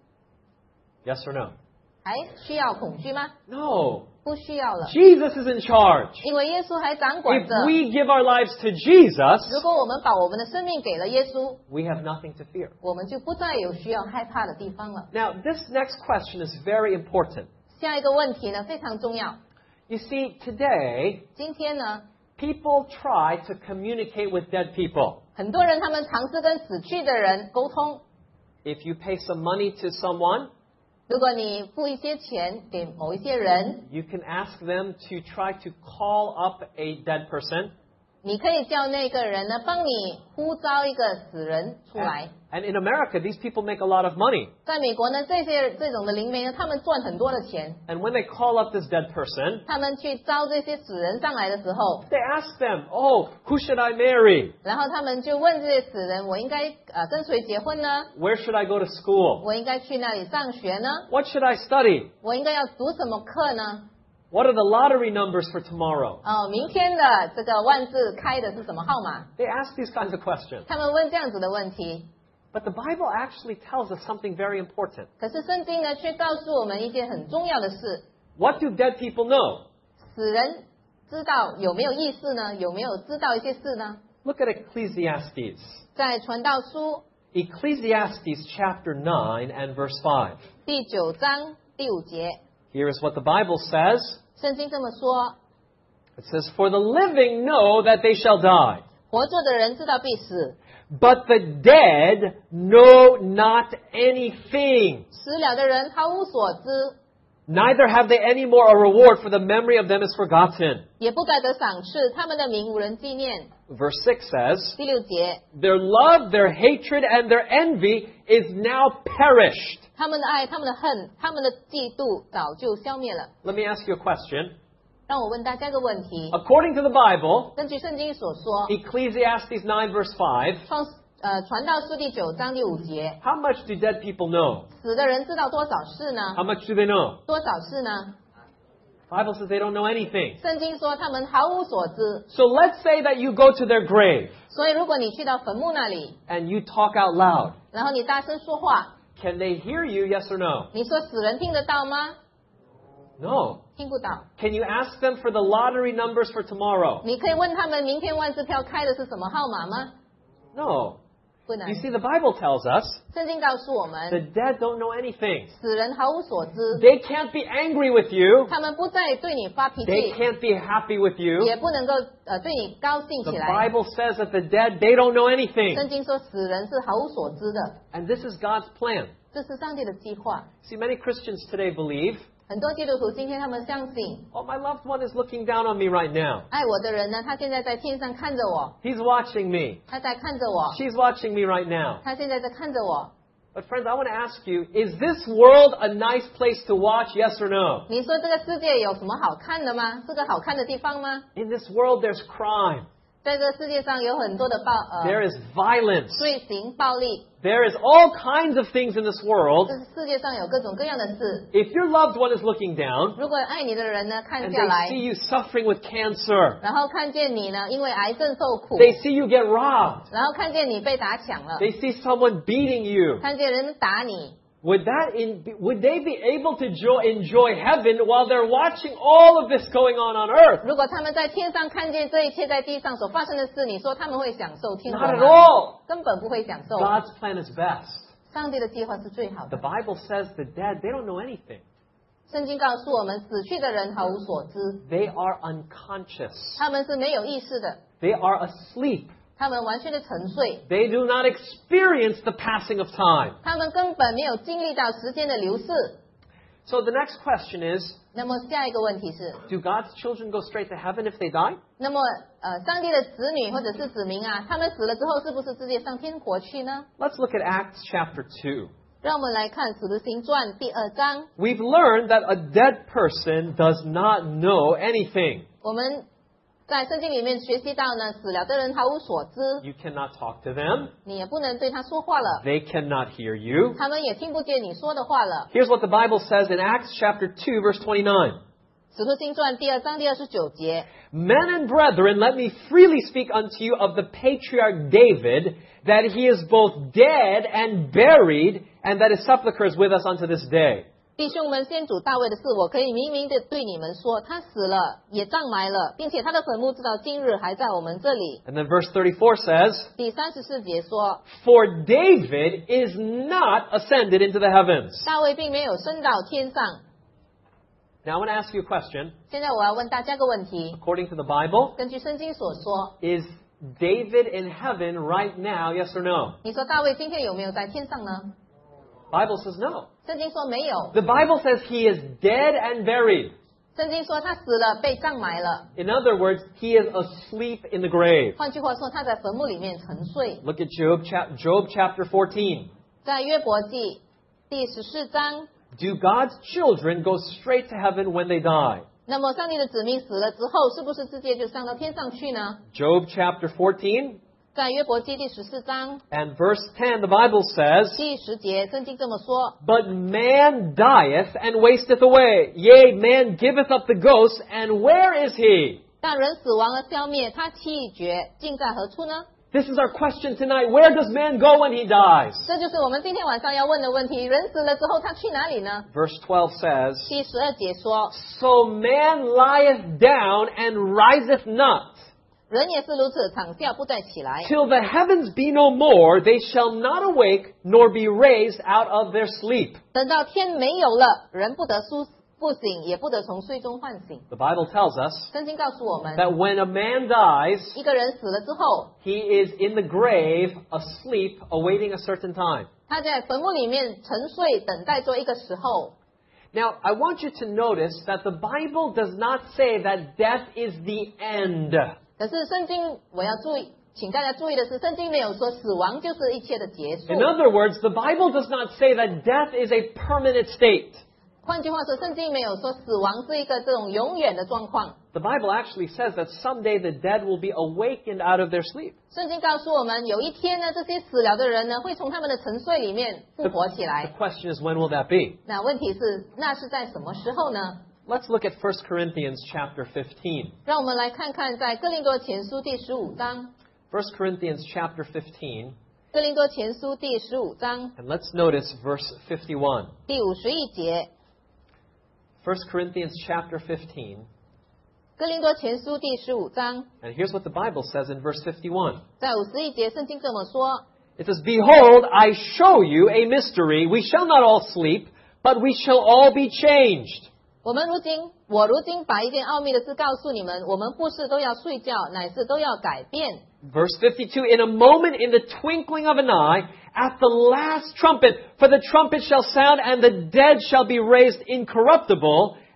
Yes or no? 还需要恐惧吗？ No. 不需要了， Jesus is in charge. 因为耶稣还掌管 If 着。 we give our lives to Jesus, 如果我们把我们的生命给了耶稣， we have nothing to fear. 我们就不再有需要害怕的地方了。 Now, this next question is very important. 下一个问题呢，非常重要。 You see, today, 今天呢， people try to communicate with dead people. 很多人他们尝试跟死去的人沟通。 If you pay some money to someone, 如果你付一些钱给某一些人， you can ask them to try to call up a dead person. 你可以叫那个人呢帮你呼召一个死人出来。 And in America, these people make a lot of money. 在美国呢，这种的灵媒呢，他们赚很多的钱。 And when they call up this dead person, 他们去招这些死人上来的时候， they ask them, oh, who should I marry? 然后他们就问这些死人：我应该跟谁结婚呢？ Where should I go to school? 我应该去那里上学呢？ What should I study? 我应该要读什么课呢？ What are the lottery numbers for tomorrow? 明天的这个万字开的是什么号码？ They ask these kinds of questions. 他们问这样子的问题。 But the Bible actually tells us something very important. 可是圣经呢，却告诉我们一件很重要的事： What do dead people know? 死人知道有没有意识呢？有没有知道一些事呢？ Look at Ecclesiastes. 在传道书 Ecclesiastes chapter 9 and verse 5. 第9章第5节， Here is what the Bible says. 圣经这么说： It says, For the living know that they shall die, 活着的人知道必死， but the dead know not anything. 死了的人毫无所知， Neither have they any more a reward, for the memory of them is forgotten. 也不该得赏赐，他们的名无人纪念。 Verse 6 says, 第6节， Their love, their hatred, and their envy is now perished. 他们的爱、他们的恨、他们的嫉妒早就消灭了。 Let me ask you a question. 让我问大家一个问题： According to the Bible, 根据圣经所说， Ecclesiastes 9 verse 5, 传道书第9章第5节， how much do dead people know? 死的人知道多少事呢？ How much do they know? 多少事呢？ The Bible says they don't know anything. 圣经说他们毫无所知。 So let's say that you go to their grave 所以如果你去到坟墓那里， and you talk out loud. 然后你大声说话， Can they hear you, yes or no? 你说死人听得到吗？ No. 听不到。 Can you ask them for the lottery numbers for tomorrow? 你可以问他们明天万字票开的是什么号码吗？ No. 不能 You。see, the Bible tells us 圣经告诉我 the 们， dead don't know anything. 死人毫无所知， They can't be angry with you. 他们不再对你发脾 They 气， can't be happy with you. 也不能够对你高兴 The 起来。 Bible says that the dead, they don't know 圣 anything. 经说死人是毫无所知的， And this is God's plan. 这是上帝的计划。 See, many Christians today believe, 很多基督徒今天他们相信， oh, my loved one is looking down on me right now. 爱我的人呢，他现在在天上看着我， He's watching me. 他在看着我， She's watching me right now. 他现在在看着我。 But friends, I want to ask you, is this world a nice place to watch, yes or no? 你说这个世界有什么好看的吗？是个好看的地方吗？ In this world, there's crime. 在这个世界上有很多的 There is violence. 罪行、暴力， There is all kinds of things in this world. 这世界上有各种各样的事。 If your loved one is looking down 如果爱你的人呢，看 and 下 they 来 see，you suffering with cancer, 然后看见你呢，因为癌症受苦， they see you get robbed, 然后看见你被打抢了， they see someone beating you, 看见人们打你， would they be able to enjoy heaven while they're watching all of this going on earth? 如果他们在天上看见这一切在地上所发生的事，你说他们会享受天国 Not at 吗？ all. 根本不会享受。 God's plan is best. 上帝的计划是最好 The 的。 Bible says the dead, they don't know anything. 圣经告诉我们，死去的人毫无所知， They are unconscious. 他们是没有意识的， They are asleep. 他们完全的沉睡， They do not experience the passing of time. 他们根本没有经历到时间的流逝。 So the next question is, 那么下一个问题是， do God's children go straight to heaven if they die? 那么上帝的子女或者是子民啊，他们死了之后是不是直接上天国去呢？ Let's look at Acts chapter 2. 让我们来看《使徒行传》第2章。 We've learned that a dead person does not know anything. 我们在圣经里面学习到呢，死了的人毫无所知， You cannot talk to them. 你也不能对他说话了， They cannot hear you. 他们也听不见你说的话了。 Here's what the Bible says in Acts chapter 2 verse 29. 《使徒行传》第2章第29节， Men and brethren, let me freely speak unto you of the patriarch David, that he is both dead and buried, and that his sepulchre is with us unto this day. 弟兄们，先主大卫的事，我可以明明的对你们说，他死了，也葬埋了，并且他的坟墓直到今日还在我们这里。 And then verse 34 says, 第34节说， For David is not ascended into the heavens. 大卫并没有升到天上。 Now I want to ask you a question. 现在我要问大家个问题， According to the Bible, 根据圣经所说， is David in heaven right now, yes or no? 你说大卫今天有没有在天上呢？ Bible says no. 圣经说没有， The Bible says he is dead and buried. 圣经说他死了，被葬埋了。 In other words, he is asleep in the grave. 换句话说，他在坟墓里面沉睡。 Look at Job chapter 14. 在约伯记第14章， Do God's children go straight to heaven when they die? 那么上帝的子民死了之后，是不是直接就上到天上去呢？ Job chapter 14 在约伯记第14章 and verse 10, the Bible says, 第10节，圣经这么说： But man dieth and wasteth away. Yea, man giveth up the ghost, and where is he? 但人死亡而消灭，他气绝，竟在何处呢？ This is our question tonight. Where does man go when he dies? 这就是我们今天晚上要问的问题：人死了之后，他去哪里呢？ Verse 12 says, 第12节说： So man lieth down and riseth not. 人也是如此，躺下不再起来， Till the heavens be no more, they shall not awake, nor be raised out of their sleep. 等到天没有了，人不得不醒，也不得从睡中唤醒。 The Bible tells us 圣经告诉我们， that when a man dies, 一个人死了之后， he is in the grave, asleep, awaiting a certain time. 他在坟墓里面沉睡，等待做一个时候。 Now, I want you to notice that the Bible does not say that death is the end. 可是圣经我要注意，请大家注意的是，圣经没有说死亡就是一切的结束。 In other words, the Bible does not say that death is a permanent state. 换句话说，圣经没有说死亡是一个这种永远的状况。 The Bible actually says that someday the dead will be awakened out of their sleep. 圣经告诉我们，有一天呢，这些死了的人呢，会从他们的沉睡里面复活起 The 来。 question is, when will that be? 那问题是，那是在什么时候呢？ Let's look at 1 Corinthians chapter 15. 让我们来看看，在哥林多前书第15章， 1 Corinthians chapter 15, 哥林多前书第15章 and let's notice verse 51. 第51节， 1 Corinthians chapter 15, 哥林多前书第15章， and here's what the Bible says in verse 51. 在51节，圣经这么说。 It says, Behold, I show you a mystery. We shall not all sleep, but we shall all be changed. 我如今把一件奥秘的事告诉你们，我们不是都要睡觉，乃是都要改变。 Verse 52, In a moment, in the twinkling of an eye, at the last trumpet, for the trumpet shall sound, and the dead shall be raised incorruptible,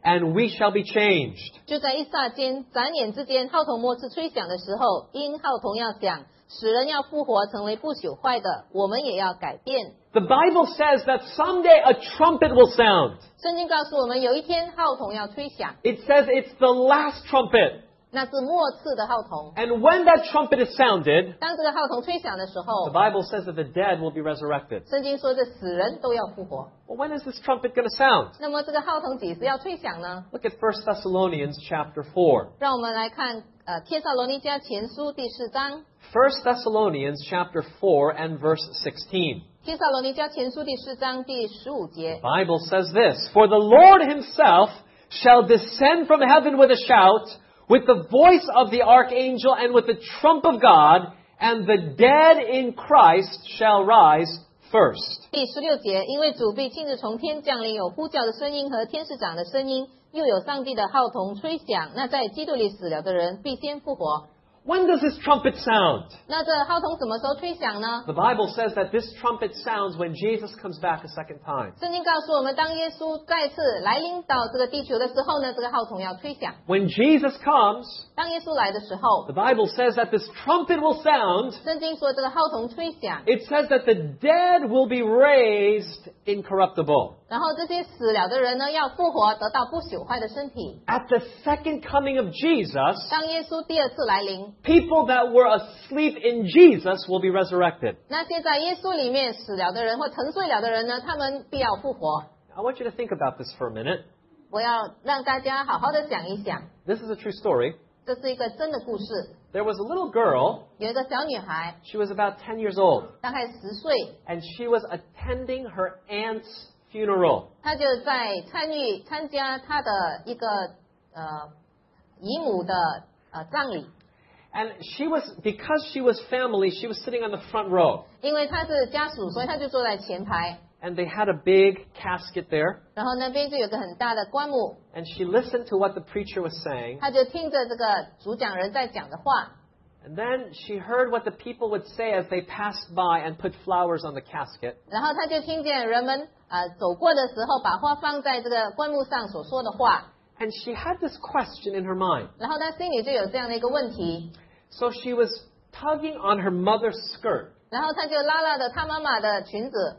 and we shall be changed. 就在一霎间、眨眼之间，号筒末次吹响的时候，因号筒要响，使人要复活，成为不朽坏的，我们也要改变。 The Bible says that someday a trumpet will sound. 圣经告诉我们，有一天号筒要吹响， It says it's the last trumpet. 那是末次的号筒。 And when that trumpet is sounded, 当这个号筒吹响的时 the 候， Bible says that the dead will be resurrected. 圣经说这死人都要复活。 Well, when is this trumpet going to sound? 那么这个号筒几时要吹响呢？ Look at 1 Thessalonians chapter 4. 让我们来看帖撒罗尼迦前书第4章。 1 Thessalonians chapter 4 and verse 16. 帖撒罗尼迦前书第4章第15节。 The Bible says this, For the Lord himself shall descend from heaven with a shout, with the voice of the archangel and with the trump of God, and the dead in Christ shall rise first. 第16节，因为主必亲自从天降临，有呼叫的声音和天使长的声音，又有上帝的号筒吹响。那在基督里死了的人必先复活。 When does this trumpet sound? 那这号筒什么时候吹响呢？ The Bible says that this trumpet sounds when Jesus comes back a second time. 圣经告诉我们，当耶稣再次来临到这个地球的时候呢，这个号筒要吹响。 When Jesus comes, 当耶稣来的时候， the Bible says that this trumpet will sound. 圣经说这个号筒吹响， It says that the dead will be raised incorruptible. 然后这些死了的人呢，要复活，得到不朽坏的身体。 At the second coming of Jesus, 当耶稣第二次来临， people that were asleep in Jesus will be resurrected. 那些在耶稣里面死了的人或沉睡了的人呢，他们必要复活。 I want you to think about this for a minute. 我要让大家好好的想一想， This is a true story. 这是一个真的故事。 There was a little girl. 有一个小女孩， She was about 10 years old, 大概10岁， and she was attending her aunt's funeral. 她就在参加她的一个姨母的葬礼。 And because she was family, she was sitting on the front row. 因为她是家属，所以她就坐在前排。 And they had a big casket there. 然后那边就有个很大的棺木， And she listened to what the preacher was saying. 她就听着这个主讲人在讲的话。 And then she heard what the people would say as they passed by and put flowers on the casket. 然后她就听见人们走过的时候，把花放在这个棺木上所说的话。 And she had this question in her mind. 然后她心里就有这样的一个问题， So she was tugging on her mother's skirt. 然后她就拉着她妈妈的裙子。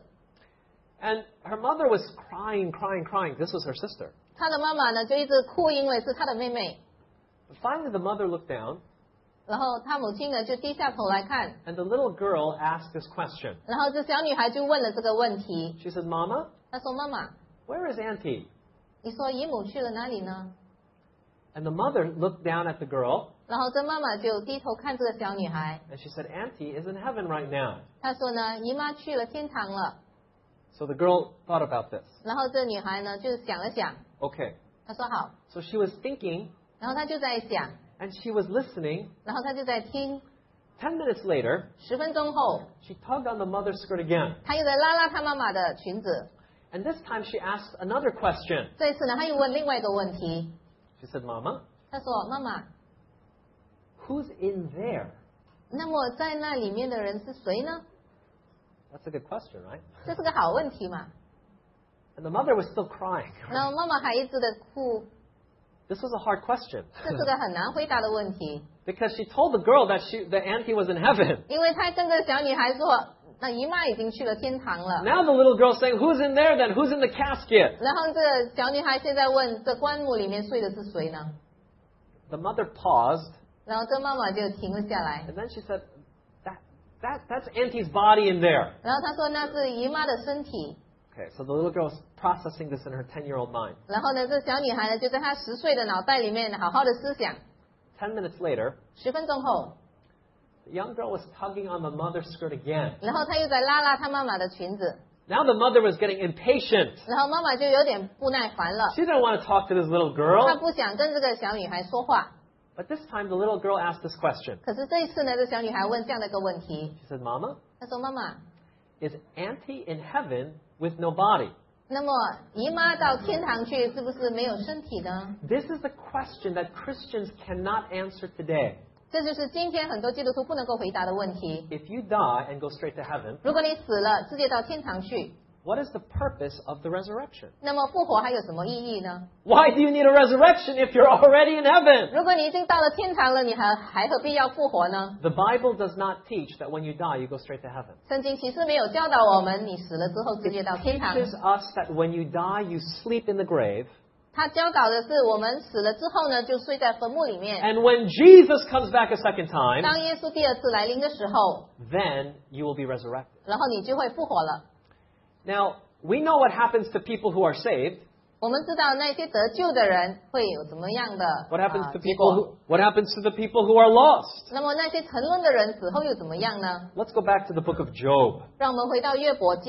And her mother was crying. This was her sister. 她的妈妈呢就一直哭，因为是她的妹妹。 But finally, the mother looked down, 然后她母亲呢就低下头来看， and the little girl asked this question. 然后这小女孩就问了这个问题。 She said, Mama, 她说：“妈妈， where is Auntie? 你说姨母去了哪里呢 And the mother looked down at the girl,？” 然后这妈妈就低头看这个小女孩， and she said, Auntie is in heaven right now. 她说呢：“姨妈去了天堂了。” So the girl thought about this. 然后这女孩呢就想了想， Okay. 她说好， So she was thinking, 然后她就在想， and she was listening. 然后她就在听。 10 minutes later, 10分钟后， she tugged on the mother's skirt again. 她又在拉她妈妈的裙子。 And this time she asked another question. 这一次呢，她又问另外一个问题。 She said, Mama, 她说：“妈妈， who's in there? 那么在那里面的人是谁呢？” That's a good question, right? 这是个好问题嘛。 And the mother was still crying. 然后妈妈还一直的哭， This was a hard question. 这是个很难回答的问题， Because she told the girl that the auntie was in heaven. 因为她跟这个小女孩说，那姨妈已经去了天堂了。 Now the little girl's saying, who's in there then? Who's in the casket? 然后这个小女孩现在问，这棺木里面睡的是谁呢？ The mother paused, 然后这妈妈就停了下来， and then she said, that's auntie's body in there. 然后她说那是姨妈的身体。 Okay, so the little girl's processing this in her 10-year-old mind. 然后呢，这小女孩呢就在她10岁的脑袋里面好好的思想。 10 minutes later, 10分钟后， the young girl was tugging on the mother's skirt again. 然后她又在拉她妈妈的裙子， Now the mother was getting impatient. 然后妈妈就有点不耐烦了， She didn't want to talk to this little 她 girl. 不想跟这个小女孩说话。 But this time the little girl asked this question. 可是这一次呢，这小女孩问这样的一个问题， She said, Mama, 她说：“妈妈， is auntie in heaven with no body? 那么姨妈到天堂去是不是没有身体呢？” This is the question that Christians cannot answer today. 这就是今天很多基督徒不能够回答的问题。 If you die and go straight to heaven, 如果你死了，直接到天堂去， what is the purpose of the resurrection? 那么复活还有什么意义呢？ Why do you need a resurrection if you're already in heaven? 如果你已经到了天堂了，你还何必要复活呢？ The Bible does not teach that when you die, you go straight to heaven. 圣经其实没有教导我们，你死了之后直接到天堂。 It teaches us that when you die, you sleep in the grave. 他教导的是，我们死了之后呢，就睡在坟墓里面。 And when Jesus comes back a second time, 当耶稣第二次来临的时候， then you will be resurrected. 然后你就会复活了。 Now, we know what happens to people who are saved. 我们知道那些得救的人会有怎么样的 What happens to 结 people 果。 what happens to the people who are lost? 那么那些沉沦的人死后又怎么样呢？ Let's go back to the book of Job. 让我们回到约伯记，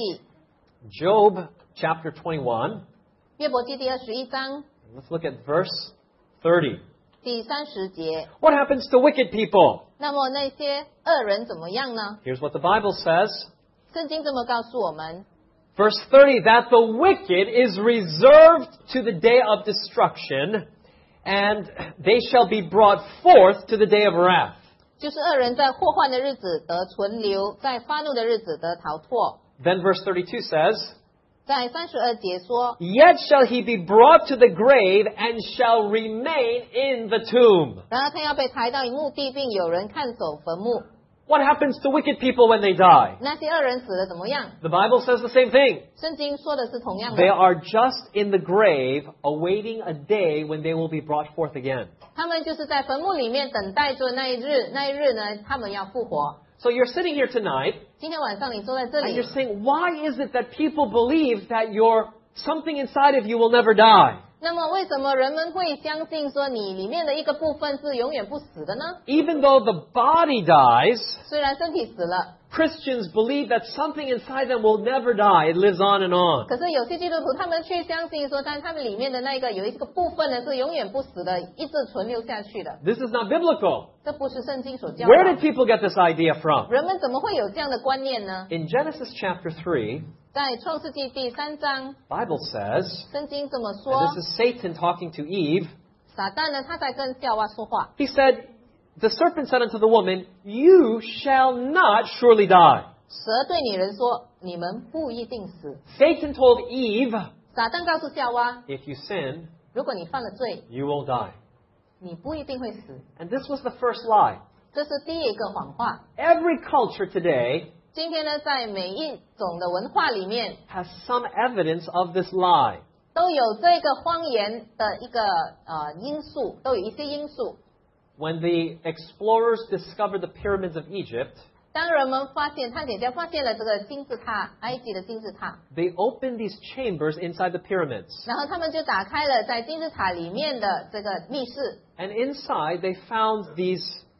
Job chapter 21. 约伯记第21章 Let's look at verse 30. 第30节。 What happens to wicked people? 那么那些恶人怎么样呢？ Here's what the Bible says. 圣经这么告诉我们， Verse 30, that the wicked is reserved to the day of destruction, and they shall be brought forth to the day of wrath. 就是恶人在祸患的日子得存留，在发怒的日子得逃脱。 Then verse 32 says, 在32节说， Yet shall he be brought to the grave and shall remain in the tomb. 然而他要被抬到墓地，并有人看守坟墓。 What happens to wicked people when they die? 那些恶人死了怎么样？ The Bible says the same thing. 圣经说的是同样 They 的， are just in the grave, awaiting a day when they will be brought forth again. 他们就是在坟墓里面等待着那一日，那一日呢，他们要复活。 So you're sitting here tonight, 今天晚上你坐在这 and 里 you're，saying, why is it that people believe that something inside of you will never die? 那么为什么人们会相信说你里面的一个部分是永远不死的呢？ Even though the body dies, 虽然身体死了， Christians believe that something inside them will never die. It lives on and on. 可是有些基督徒他们却相信说，但他们里面的那个有一个部分呢是永远不死的，一直存留下去的。 This is not biblical. 这不是圣经所教 Where 导 did。people get this idea from? 人们怎么会有这样的观念呢？ In Genesis chapter 3, 在创世纪第3章， Bible says, 圣经这么 and 说 this is Satan talking to Eve, 撒旦呢，他在跟夏娃说话。 he said, the serpent said unto the woman, you shall not surely die. 蛇对女人说：“你们不一定死。 Satan told Eve, ” 撒旦告诉夏娃 if you sin,：“ 如果你犯了罪， you will die. 你不一定会死。 And this was the first lie. ” 这是第一个谎话。 Every culture today 今天呢，在每一种的文化里面， has some evidence of this lie. 都有这个谎言的一个因素，都有一些因素。 When the explorers discovered the pyramids of Egypt, 当人们探险家发现了这个金字塔，埃及的金字塔， they opened these chambers inside the pyramids. 然后他们就打开了在金字塔里面的这个密室， And inside they found these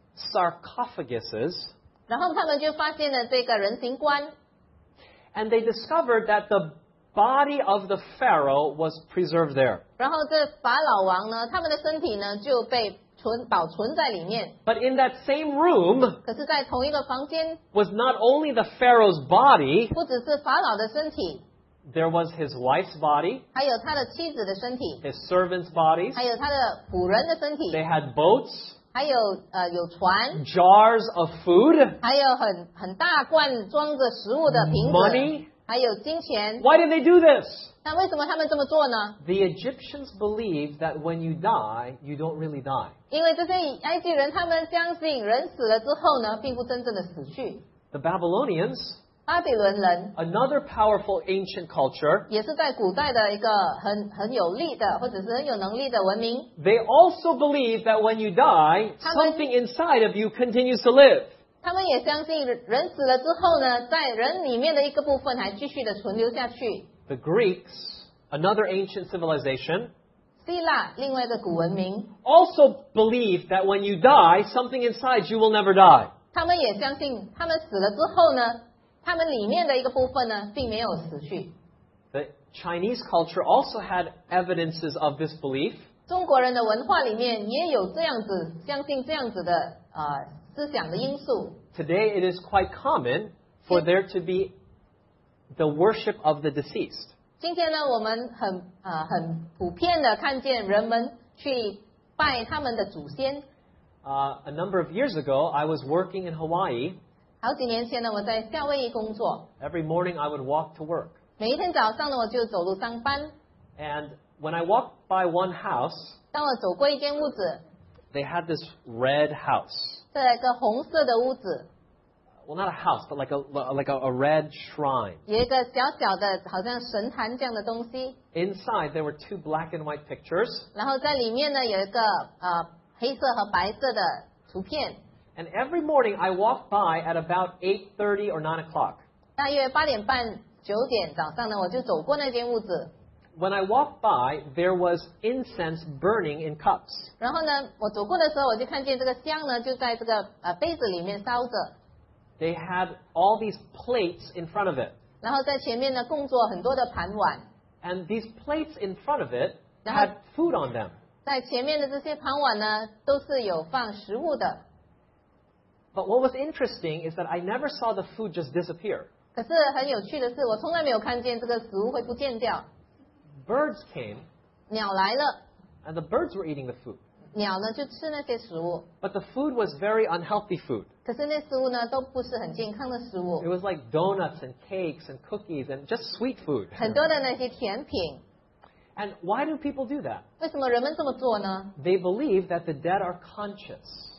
sarcophaguses, 然后他们就发现了这个人形棺， and they discovered that the body of the Pharaoh was preserved there. 然后这法老王呢，他们的身体呢就被保存在里面。 But in that same room 可是，在同一个房间， was not only the Pharaoh's body, 不只是法老的身体， there was his wife's body, 还有他的妻子的身体， his servants' bodies. 还有他的仆人的身体， They had boats, 还有有船， jars of food, 还有很大罐装着食物的瓶子， money. 还有金钱。 Why did they do this? 那为什么他们这么做呢？ The Egyptians believed that when you die, you don't really die. 因为这些埃及人，他们相信人死了之后呢，并不真正的死去。 The Babylonians, 巴比伦人 another powerful ancient culture, 也是在古代的一个很有力的，或者是很有能力的文明。 they also believe that when you die, something inside of you continues to live. 他们也相信人死了之后呢，在人里面的一个部分还继续的存留下去。 The Greeks, another ancient civilization, 希腊另外一个古文明， also believed that when you die, something inside you will never die. 他们也相信，他们死了之后呢，他们里面的一个部分呢，并没有死去。 The Chinese culture also had evidences of this belief. 中国人的文化里面也有这样子相信这样子的思想的因素。 Today, it is quite common for there to be the worship of the deceased. 今天呢，我们很普遍的看见人们去拜他们的祖先。 A number of years ago, I was working in Hawaii. 好几年前呢，我在夏威夷工作， Every morning, I would walk to work. 每一天早上呢，我就走路上班。 And when I walked by one house, 当我走过一间屋子， they had this red house. 这有一个红色的屋子， Well, not a house, but like a red shrine. 有一个小小的好像神坛这样的东西。 Inside, there were 2 black and white pictures. 然后在里面呢有一个黑色和白色的图片。 And every morning, I walked by at about 8:30 or 9 o'clock. 大约8点半、9点早上呢，我就走过那间屋子。 When I walked by, there was incense burning in cups. 然后呢，我走过的时候，我就看见这个香呢，就在这个杯子里面烧着。 They had all these plates in front of it. 然后在前面呢，供作很多的盘碗。 And these plates in front of it had food on them. 在前面的这些盘碗呢，都是有放食物的。 But what was interesting is that I never saw the food just disappear. 可是很有趣的是，我从来没有看见这个食物会不见掉。 Birds came, 鸟来了， and the birds were eating the food. 鸟呢就吃那些食物， But the food was very unhealthy food. 可是那食物呢都不是很健康的食物 It，was like donuts and cakes and cookies and just sweet food. 很多的那些甜品。 And why do people do that? 为什么人们这么做呢？ They believe that the dead are conscious.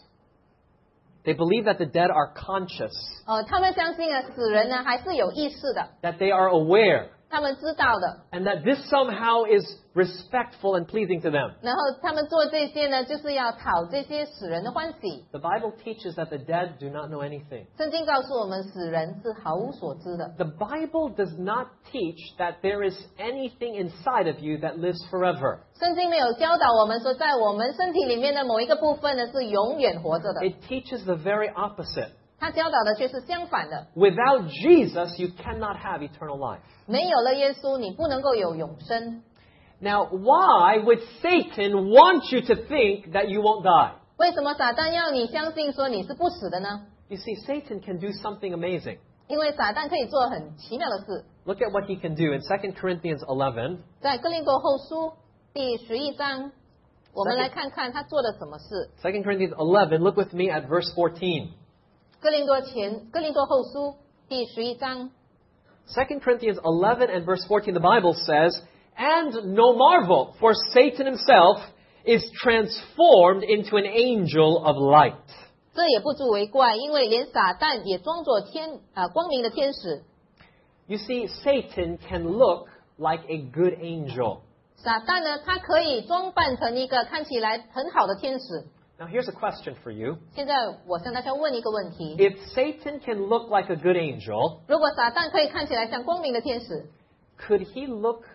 They believe that the dead are conscious, 他们相信死人呢还是有意识的， that they are aware, 他们知道的， and that this somehow is respectful and pleasing to them. 然后他们做这些呢，就是要讨这些死人的欢喜。 The Bible teaches that the dead do not know anything. 圣经告诉我们，死人是毫无所知的。 The Bible does not teach that there is anything inside of you that lives forever. 圣经没有教导我们说，在我们身体里面的某一个部分呢是永远活着的， It teaches the very opposite. 他教导的却是相反的。 Without Jesus, you cannot have eternal life. 没有了耶稣，你不能够有永生。 Now, why would Satan want you to think that you won't die? 为什么撒旦要你相信说你是不死的呢？ You see, Satan can do something amazing. 因为撒旦可以做很奇妙的事。 Look at what he can do in 2 Corinthians 11. 在哥林多后书第11章，我们来看看他做了什么事。 2 Corinthians 11, look with me at verse 14. 哥林多后书第11章。 2 Corinthians 11 and verse 14, the Bible says, And no marvel, for Satan himself is transformed into an angel of light. 这也不足为怪，因为连撒旦也装作光明的天使。 You see, Satan can look like a good angel. 撒旦呢，他可以装扮成一个看起来很好的天使。 Now here's a question for you. 现在我向大家问一个问题： If Satan can look like a good angel, 如果撒旦可以看起来像光明的天使， could he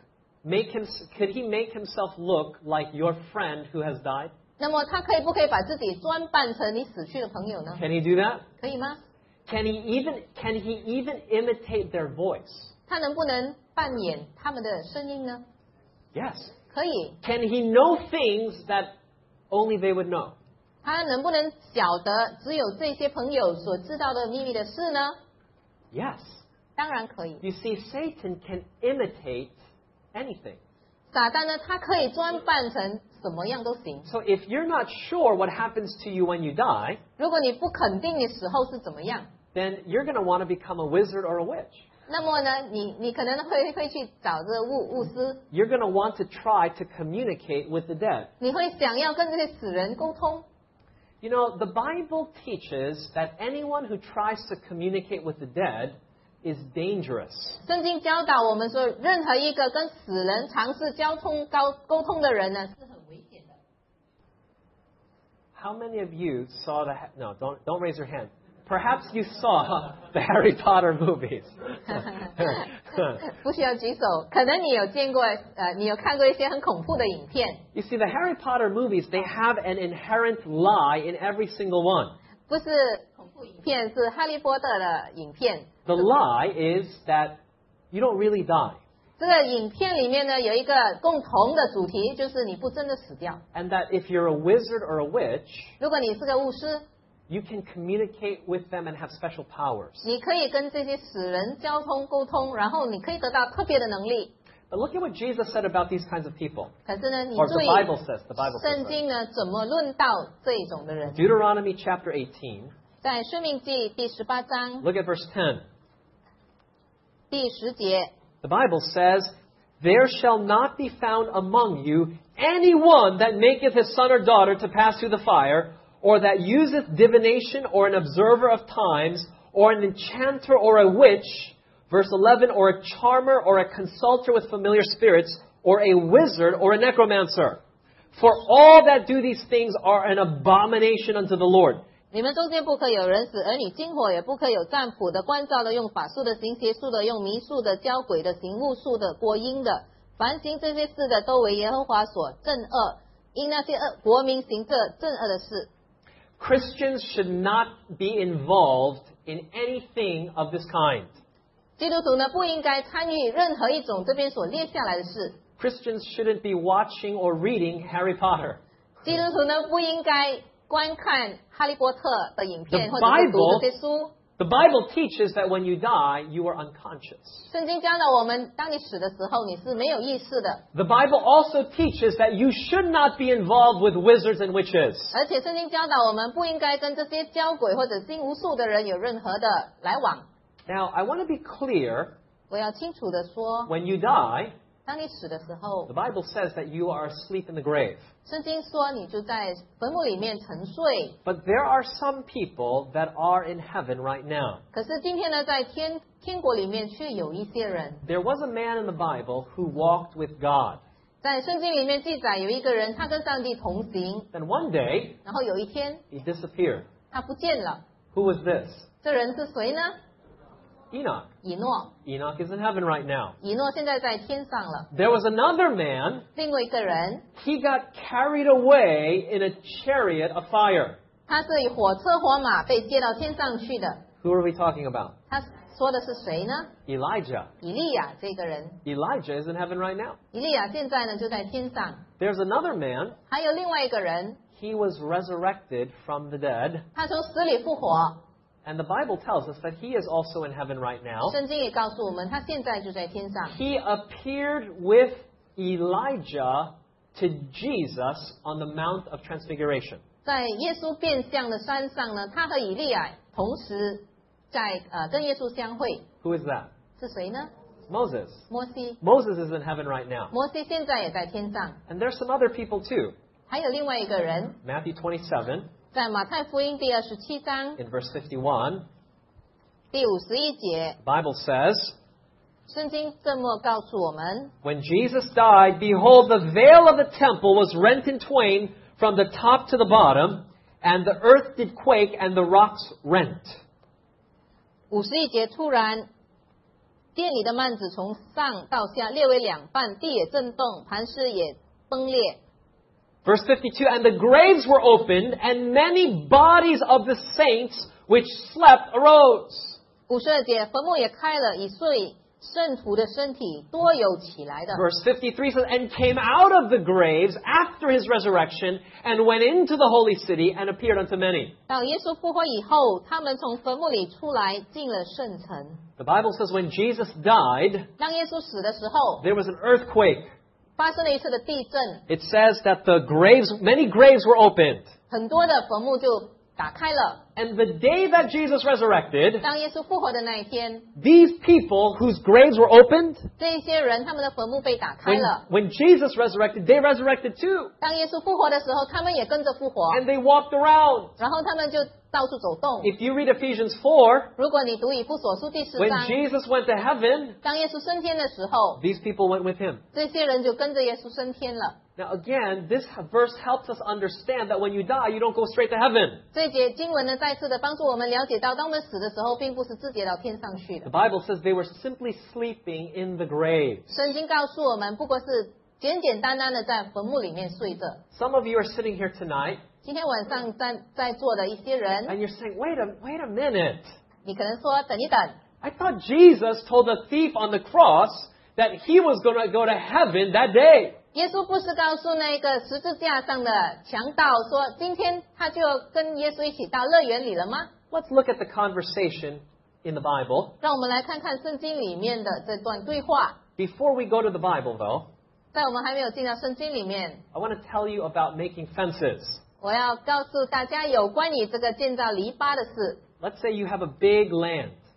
make himself look like your friend who has died? 那么他不可以把自己装扮成你死去的朋友呢？ Can he do that? 可以吗？ Can he even imitate their voice? 他能不能扮演他们的声音呢？ Yes. 可以。 Can he know things that only they would know? 他能不能晓得只有这些朋友所知道的秘密的事呢？ Yes. 当然可以。 You see, Satan can imitate anything. 撒旦呢，他可以装扮成什么样都行。 So if you're not sure what happens to you when you die, 如果你不肯定你死后是怎么样， then you're going to want to become a wizard or a witch. 那么呢，你可能会去找这个巫师， You're going to want to try to communicate with the dead. 你会想要跟这些死人沟通。 You know, the Bible teaches that anyone who tries to communicate with the dead is dangerous. 圣经教导我们说，任何一个跟死人尝试沟通的人呢，是很危险的。 How many of you saw no, don't raise your hand. Perhaps you saw the Harry Potter movies. 不需要举手，可能你有你有看过一些很恐怖的影片。 You see, the Harry Potter movies, they have an inherent lie in every single one. 不是恐怖影片，是哈利波特的影片。 The lie is that you don't really die. 这个影片里面呢，有一个共同的主题，就是你不真的死掉。 And that if you're a wizard or a witch, 如果你是个巫师， you can communicate with them and have special powers. 你可以跟这些死人沟通，然后你可以得到特别的能力。 But look at what Jesus said about these kinds of people. 可是呢，你 Or 注 the 意 Bible says. The Bible 圣 says. 经呢怎么论到这一种的人？ Deuteronomy chapter 18. 在《申命记》第18章 Look at verse 10. 第10节， The Bible says, "There shall not be found among you anyone that maketh his son or daughter to pass through the fire, or that useth divination, or an observer of times, or an enchanter, or a witch," verse 11, "or a charmer, or a consulter with familiar spirits, or a wizard, or a necromancer. For all that do these things are an abomination unto the Lord." 你们中间不可有人使儿女惊火，也不可有占卜的、观兆的、用法术的、行邪术的、用迷术的、教鬼的、行巫术的、过阴的。凡行这些事的，都为耶和华所憎恶，因那些国民行这憎恶的事。 Christians should not be involved in anything of this kind. 基督徒呢，不应该参与任何一种这边所列下来的事。 Christians shouldn't be watching or reading Harry Potter. 基督徒呢，不应该观看哈利波特的影片， The 或者是读 Bible- 这些书。 The Bible teaches that when you die, you are unconscious. 圣经教导我们，当你死的时候，你是没有意识的。 The Bible also teaches that you should not be involved with wizards and witches. 而且圣经教导我们，不应该跟这些教鬼或者行巫术的人有任何的来往。 Now, I want to be clear, 我要清楚的说， when you die, 当你死的时候 the， Bible says that you are asleep in the grave. 圣经说你就在坟墓里面沉睡。 But there are some people that are in heaven right now. 可是今天呢，在天国里面却有一些人， There was a man in the Bible who walked with God. 在圣经里面记载有一个人，他跟上帝同行， Then one day, 然后有一天 he disappeared. 他不见了。 Who was this? 这人是谁呢？ Enoch. 以诺。 Enoch is in heaven right now. 以诺现在在天上了。 There was another man. 另外一个人， He got carried away in a chariot of fire. 他是以火车火马被接到天上去的。 Who are we talking about? 他说的是谁呢？ Elijah. 以利亚这个人。 Elijah is in heaven right now. 以利亚现在呢就在天上。 There's another man. 还有另外一个人， He was resurrected from the dead. 他从死里复活。 And the Bible tells us that he is also in heaven right now. 圣经也告诉我们，他现在就在天上。 He appeared with Elijah to Jesus on the Mount of Transfiguration. 在耶稣变相的山上呢，他和以利亚同时在跟耶稣相会。 Who is that? 是谁呢？ Moses. 摩西。 Moses is in heaven right now. 摩西现在也在天上。 And there's some other people too. 还有另外一个人， Matthew 27, 在马太福音第27章 in verse 51, 第51节， the Bible says, 圣经这么告诉我们： When Jesus died, behold, the veil of the temple was rent in twain from the top to the bottom, and the earth did quake, and the rocks rent. 51节，突然殿里的幔子从上到下裂为两半，地也震动，磐石也崩裂。 Verse 52, And the graves were opened, and many bodies of the saints which slept arose. 52节，坟墓也开了，已睡圣徒的身体多有起来的。 Verse 53 says, And came out of the graves after his resurrection, and went into the holy city, and appeared unto many. 到耶稣复活以后，他们从坟墓里出来，进了圣城。 The Bible says when Jesus died, 当耶稣死的时候， there was an earthquake. 发生了一次的地震， It says that many graves were opened. 很多的坟墓就打开了。 And the day that Jesus resurrected, 当耶稣复活的那一天， these people whose graves were opened, 这一些人他们的坟墓被打开了。 when Jesus resurrected, they resurrected too. 当耶稣复活的时候，他们也跟着复活， And they walked around. 然后他们就到处走动。 If you read Ephesians 4, 如果你读以弗所书第10 when 章， Jesus went to heaven, 当耶稣升天的时候， these people went with him. 这些人就跟着耶稣升天了。 Now again, this verse helps us understand that when you die, you don't go straight to heaven. 这一节经文呢，再次的帮助我们了解到，当我们死的时候，并不是直接到天上去 The 的。 Bible says they were simply sleeping in the graves. 圣经告诉我们，不过是简简单单的在坟墓里面睡着。 Some of you are sitting here tonight, 今天晚上在座的一些人， and you're saying, wait a minute. 你可能说等一等， I thought Jesus told the thief on the cross that he was going to go to heaven that day. 耶稣不是告诉那个十字架上的强盗说，今天他就跟耶稣一起到乐园里了吗？ Let's look at the conversation in the Bible. 让我们来看看圣经里面的这段对话。 Before we go to the Bible, though, 在我们还没有进到圣经里面， I want to tell you about making fences. 我要告诉大家有关于这个建造篱笆的事。 Let's say you have a big land.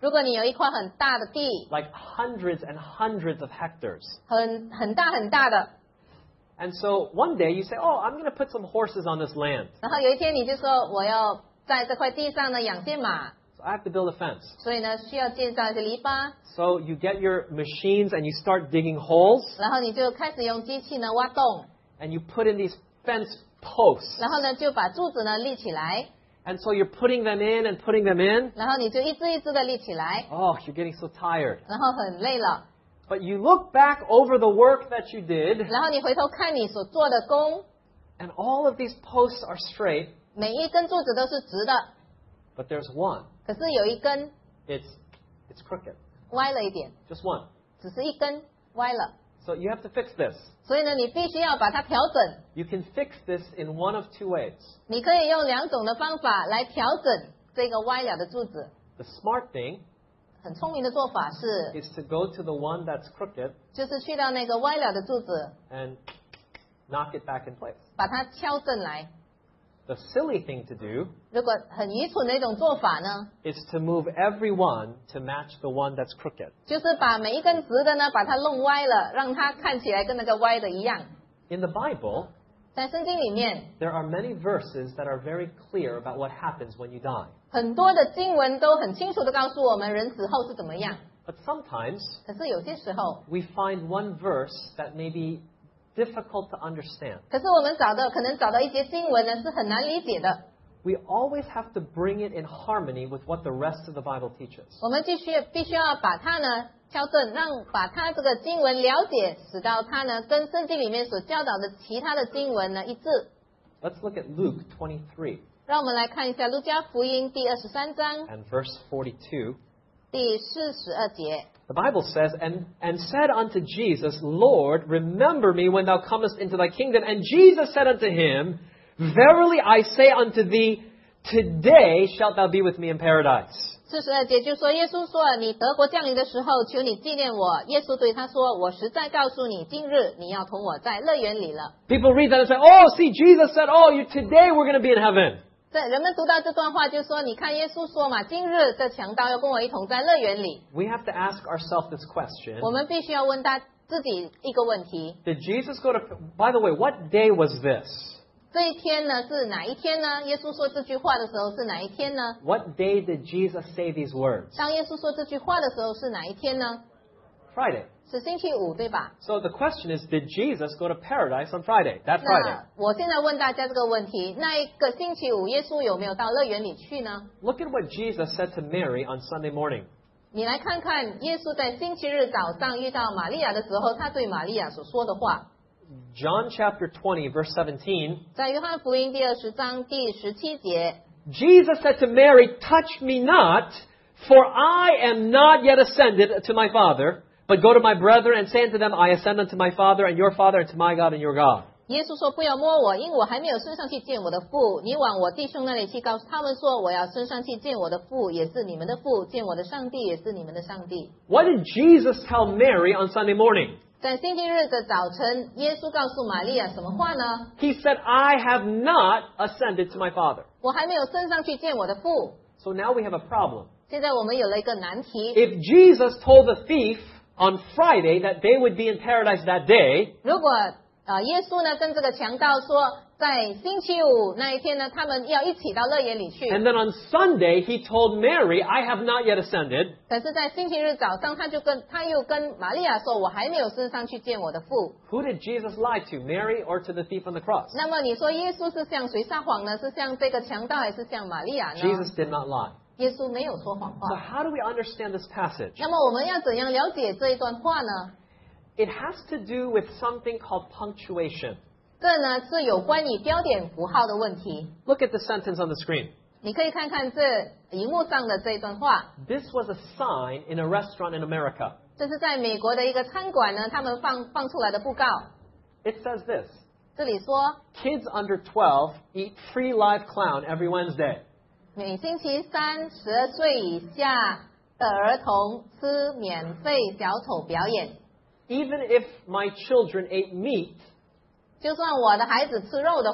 如果你有一块很大的地， like hundreds and hundreds of hectares. 很大很大的， And so one day you say, oh, I'm going to put some horses on this land. 然后有一天你就说我要在这块地上呢养些马， So I have to build a fence. 所以呢需要建造一些篱笆， So you get your machines and you start digging holes 然后你就开始用机器呢挖洞， and you put in these fence posts. 然后呢就把柱子呢立起来， And so you're putting them in and putting them in. 然后你就一只一只的立起来， Oh, you're getting so tired. 然后很累了， But you look back over the work that you did 然后你回头看你所做的工， and all of these posts are straight, 每一根柱子都是直的， but there's one. 可是有一根 It's crooked. 歪了一点， Just one. 只是一根歪了， So you have to fix this. 所以呢你必须要把它调整。 You can fix this in one of two ways. 你可以用两种的方法来调整这个歪了的柱子。 The smart thing 很聪明的做法是， is to go to the one that's crooked 就是去到那个歪了的柱子， and knock it back in place. 把它敲正来。 The silly thing to do 如果很愚蠢的一种做法呢， is to move every one to match the one that's crooked. 就是把每一根直的呢，把它弄歪了，让它看起来跟那个歪的一样。 In the Bible, 在圣经里面， there are many verses that are very clear about what happens when you die. 很多的经文都很清楚的告诉我们人死后是怎么样。 But sometimes 可是有些时候， we find one verse that may be difficult to understand. 可是我们可能找到一些经文呢是很难理解的。 We always have to bring it in harmony with what the rest of the Bible teaches. 我们必须要把它呢校正，把它这个经文了解，使到它呢跟圣经里面所教导的其他的经文呢一致。 Let's look at Luke 23 让我们来看一下路加福音第23章 and verse 42. 第42节。 The Bible says, and said unto Jesus, Lord, remember me when thou comest into thy kingdom. And Jesus said unto him, Verily I say unto thee, today shalt thou be with me in paradise. 42节就说，耶稣说，你德国降临的时候，求你纪念我。耶稣对他说，我实在告诉你，今日你要同我在乐园里了。 People read that and say, oh, see, Jesus said, oh, today we're going to be in heaven. 对，人们读到这段话就说，你看耶稣说嘛，今日这强盗要跟我一同在乐园里。 We have to ask ourselves this question. 我们必须要问自己一个问题， Did Jesus go to, by the way, what day was this? 这一天呢是哪一天呢？耶稣说这句话的时候是哪一天呢？ What day did Jesus say these words? 当耶稣说这句话的时候是哪一天呢？ Friday. 是星期五，对吧？ So the question is, did Jesus go to paradise on Friday? That 那 Friday. 我现在问大家这个问题，那一个星期五，耶稣有没有到乐园里去呢？ Look at what Jesus said to Mary on Sunday morning. 你来看看耶稣在星期日早上遇到玛利亚的时候，他对玛利亚所说的话。 John chapter 20, verse 17. 在约翰福音第20章第17节， Jesus said to Mary, touch me not, for I am not yet ascended to my Father, but go to my brethren and say unto them, I ascend unto my Father and your Father, and to my God and your God. 耶稣说：“不要摸我，因我还没有升上去见我的父。你往我弟兄那里去，告诉他们说，我要升上去见我的父，也是你们的父；见我的上帝，也是你们的上帝。” What did Jesus tell Mary on Sunday morning? 在星期日的早晨，耶稣告诉玛利亚什么话呢？ He said, I have not ascended to my Father. 我还没有升上去见我的父。 So now we have a problem. 现在我们有了一个难题。 If Jesus told the thief on Friday that they would be in paradise that day, 如果耶稣呢跟这个强盗说，在星期五那一天呢，他们要一起到乐园里去。 and then on Sunday he told Mary, I have not yet ascended, 可是，在星期日早上，他又跟玛利亚说，我还没有升上去见我的父。 who did Jesus lie to, Mary or to the thief on the cross? 那么你说耶稣是向谁撒谎呢？是向这个强盗，还是向玛利亚呢？ Jesus did not lie. 耶稣没有说谎 So 话。 how do we understand this passage? 那么我们要怎样了解这一段话呢？ It has to do with something called punctuation. 这呢是有关于标点符号的问题。 Look at the sentence on the screen. 你可以看看这荧幕上的这一段话， This was a sign in a restaurant in America. 这是在美国的一个餐馆呢，他们放出来的布告。 It says this, 这里说， kids under 12 eat free live clown every Wednesday. 每星期三，12岁以下的儿童吃免费小丑表演。 Even if my children ate meat, 就算我的孩子吃肉的话，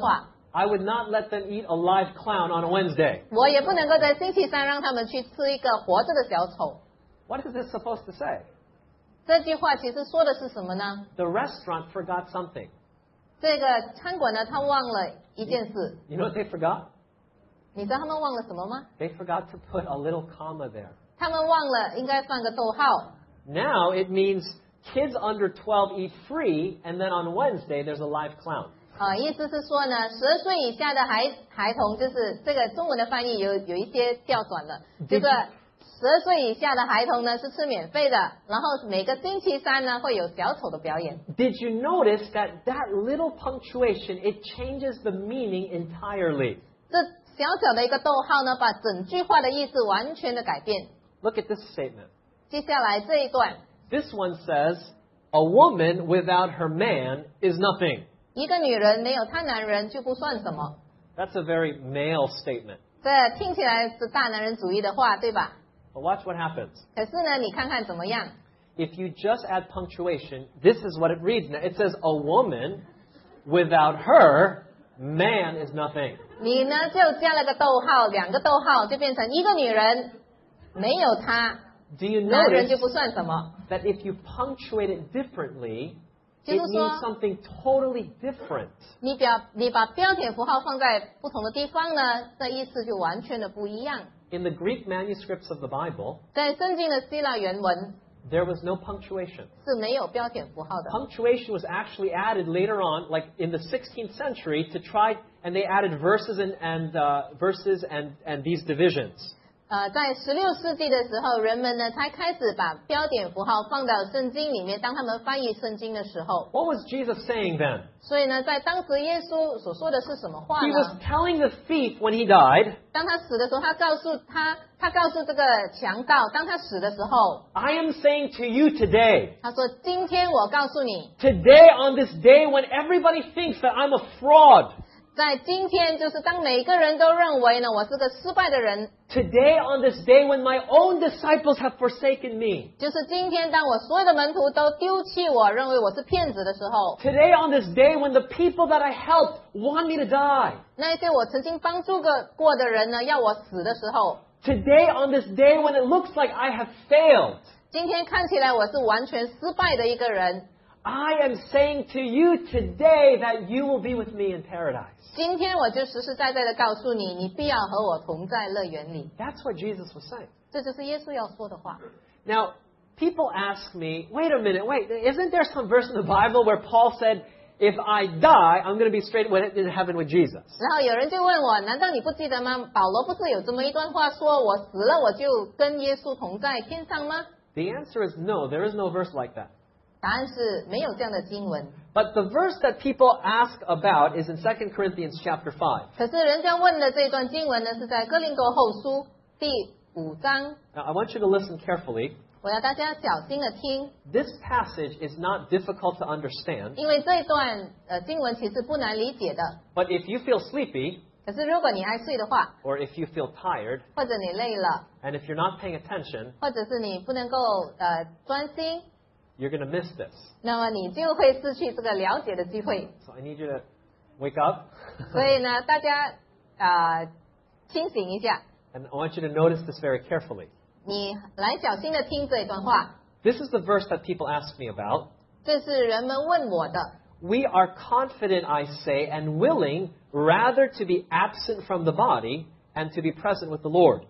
I would not let them eat a live clown on a Wednesday. 我也不能够在星期三让他们去吃一个活着的小丑。 What is this supposed to say? 这句话其实说的是什么呢？ The restaurant forgot something. 这个餐馆呢，他忘了一件事。 You know what they forgot? 你知道他们忘了什么吗？ They forgot to put a little comma there. 他们忘了应该放个逗号。 Now it means kids under 12 eat free, and then on Wednesday there's a live clown. 意思是说呢，12岁以下的孩童，就是这个中文的翻译有一些调转了，这个12岁以下的孩童呢是吃免费的，然后每个星期三呢会有小丑的表演。 Did you notice that little punctuation, it changes the meaning entirely? 这小小的一个逗号呢，把整句话的意思完全的改变。 Look at this statement. 接下来这一段， This one says, a woman without her man is nothing. 一个女人没有她男人就不算什么。 That's a very male statement. 这听起来是大男人主义的话，对吧？ But watch what happens. 可是呢，你看看怎么样？ If you just add punctuation, this is what it reads now. It says, a woman without her man is nothing. 你呢就加了个逗号，两个逗号就变成一个女人没有她， Do you 男人 notice 就不算什么。 that if you punctuate it differently, 就 it 是说 means something totally different? 你把标点符号放在不同的地方呢，这意思就完全的不一样。 In the Greek manuscripts of the Bible, 在圣经的希腊原文 there was no punctuation. 是没有标点符号的。 Punctuation was actually added later on, like in the 16th century, to try, and they added verses and these divisions. 在16世纪的时候，人们呢才开始把标点符号放到圣经里面，当他们翻译圣经的时候。 What was Jesus saying then? 所以呢，在当时耶稣所说的是什么话 He was 呢？ telling the thief when he died, 当他死的时候，他告诉这个强盗，当他死的时候， I am saying to you today, 他说：“今天我告诉你， today on this day when everybody thinks that I'm a fraud, 在今天就是当每个人都认为呢我是个失败的人， today on this day when my own disciples have forsaken me, 就是今天当我所有的门徒都丢弃我，认为我是骗子的时候， today on this day when the people that I helped want me to die, 那些我曾经帮助过的人呢要我死的时候， today on this day when it looks like I have failed, 今天看起来我是完全失败的一个人。 I am saying to you today that you will be with me in paradise." 今天我就实实在在的告诉你，你必要和我同在乐园里。 That's what Jesus was saying. 这就是耶稣要说的话。 Now, people ask me, wait a minute, isn't there some verse in the Bible where Paul said, if I die, I'm going to be straight in heaven with Jesus? 然后有人就问我，难道你不记得吗？保罗不是有这么一段话说，我死了我就跟耶稣同在天上吗？ The answer is no, there is no verse like that. 答案是没有这样的经文。 But the verse that people ask about is in 2 Corinthians chapter 5. 可是人家问的这一段经文呢，是在哥林多后书第5章。 Now, I want you to listen carefully. 我要大家小心的听， This passage is not difficult to understand, 因为这一段经文其实不难理解的。 but if you feel sleepy, 可是如果你爱睡的话， or if you feel tired, 或者你累了， and if you're not paying attention, 或者是你不能够专心， you're going to miss this. 那么你就会失去这个了解的机会。 So I need you to wake up. 所以呢，大家清醒一下， And I want you to notice this very carefully. 你来小心的听这一段话。 This is the verse that people ask me about. 这是人们问我的。 We are confident, I say, and willing rather to be absent from the body and to be present with the Lord.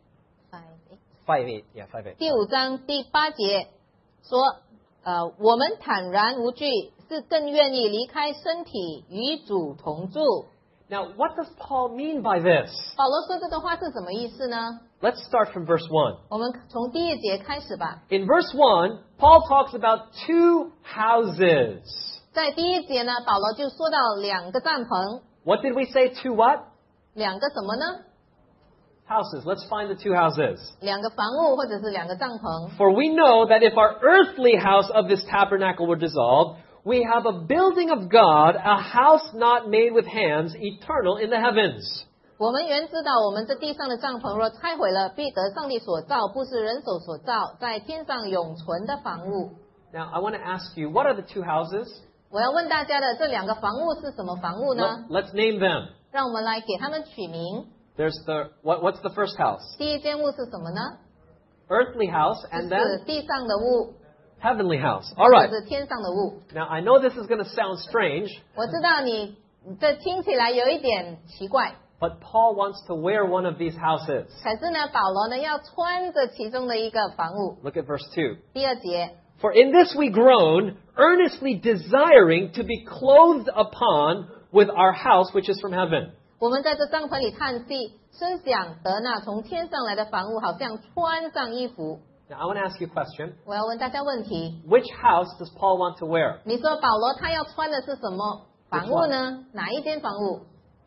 5:8, yeah, 5:8. 第5章第8节说，我们坦然无惧，是更愿意离开身体，与主同住。 Now, what does Paul mean by this? 保罗说这段话是什么意思呢？ Let's start from verse 1. 我们从第1节开始吧。 In verse 1, Paul talks about 2 houses. 在第1节呢，保罗就说到2个帐篷， What did we say? 2 what? 2个什么呢？ Houses. Let's find the 2 houses. 2个房屋或者是2个帐篷。 For we know that if our earthly house of this tabernacle were dissolved, we have a building of God, a house not made with hands, eternal in the heavens. 我们原知道，我们这地上的帐篷若拆毁了，必得上帝所造，不是人手所造，在天上永存的房屋。 Now, I want to ask you, what are the 2 houses? 我要问大家的这两个房屋是什么房屋呢？ Let's name them. 让我们来给他们取名。 There's what's the first house? 第一间屋是什么呢？ Earthly house 就 and 是 then 地上的屋， heavenly house. All right. 就是天上的屋。 Now I know this is going to sound strange, 我知道你这听起来有一点奇怪， but Paul wants to wear one of these houses. 可是呢，保罗呢要穿着其中的一个房屋。 Look at verse 2. 第二节， For in this we groan, earnestly desiring to be clothed upon with our house which is from heaven. 我们在这帐篷里叹息，深想得那从天上来的房屋，好像穿上衣服。 Now I want to ask you a question. 我要问大家问题， Which house does Paul want to wear? 你说保罗他要穿的是什么房屋呢？哪一间房屋？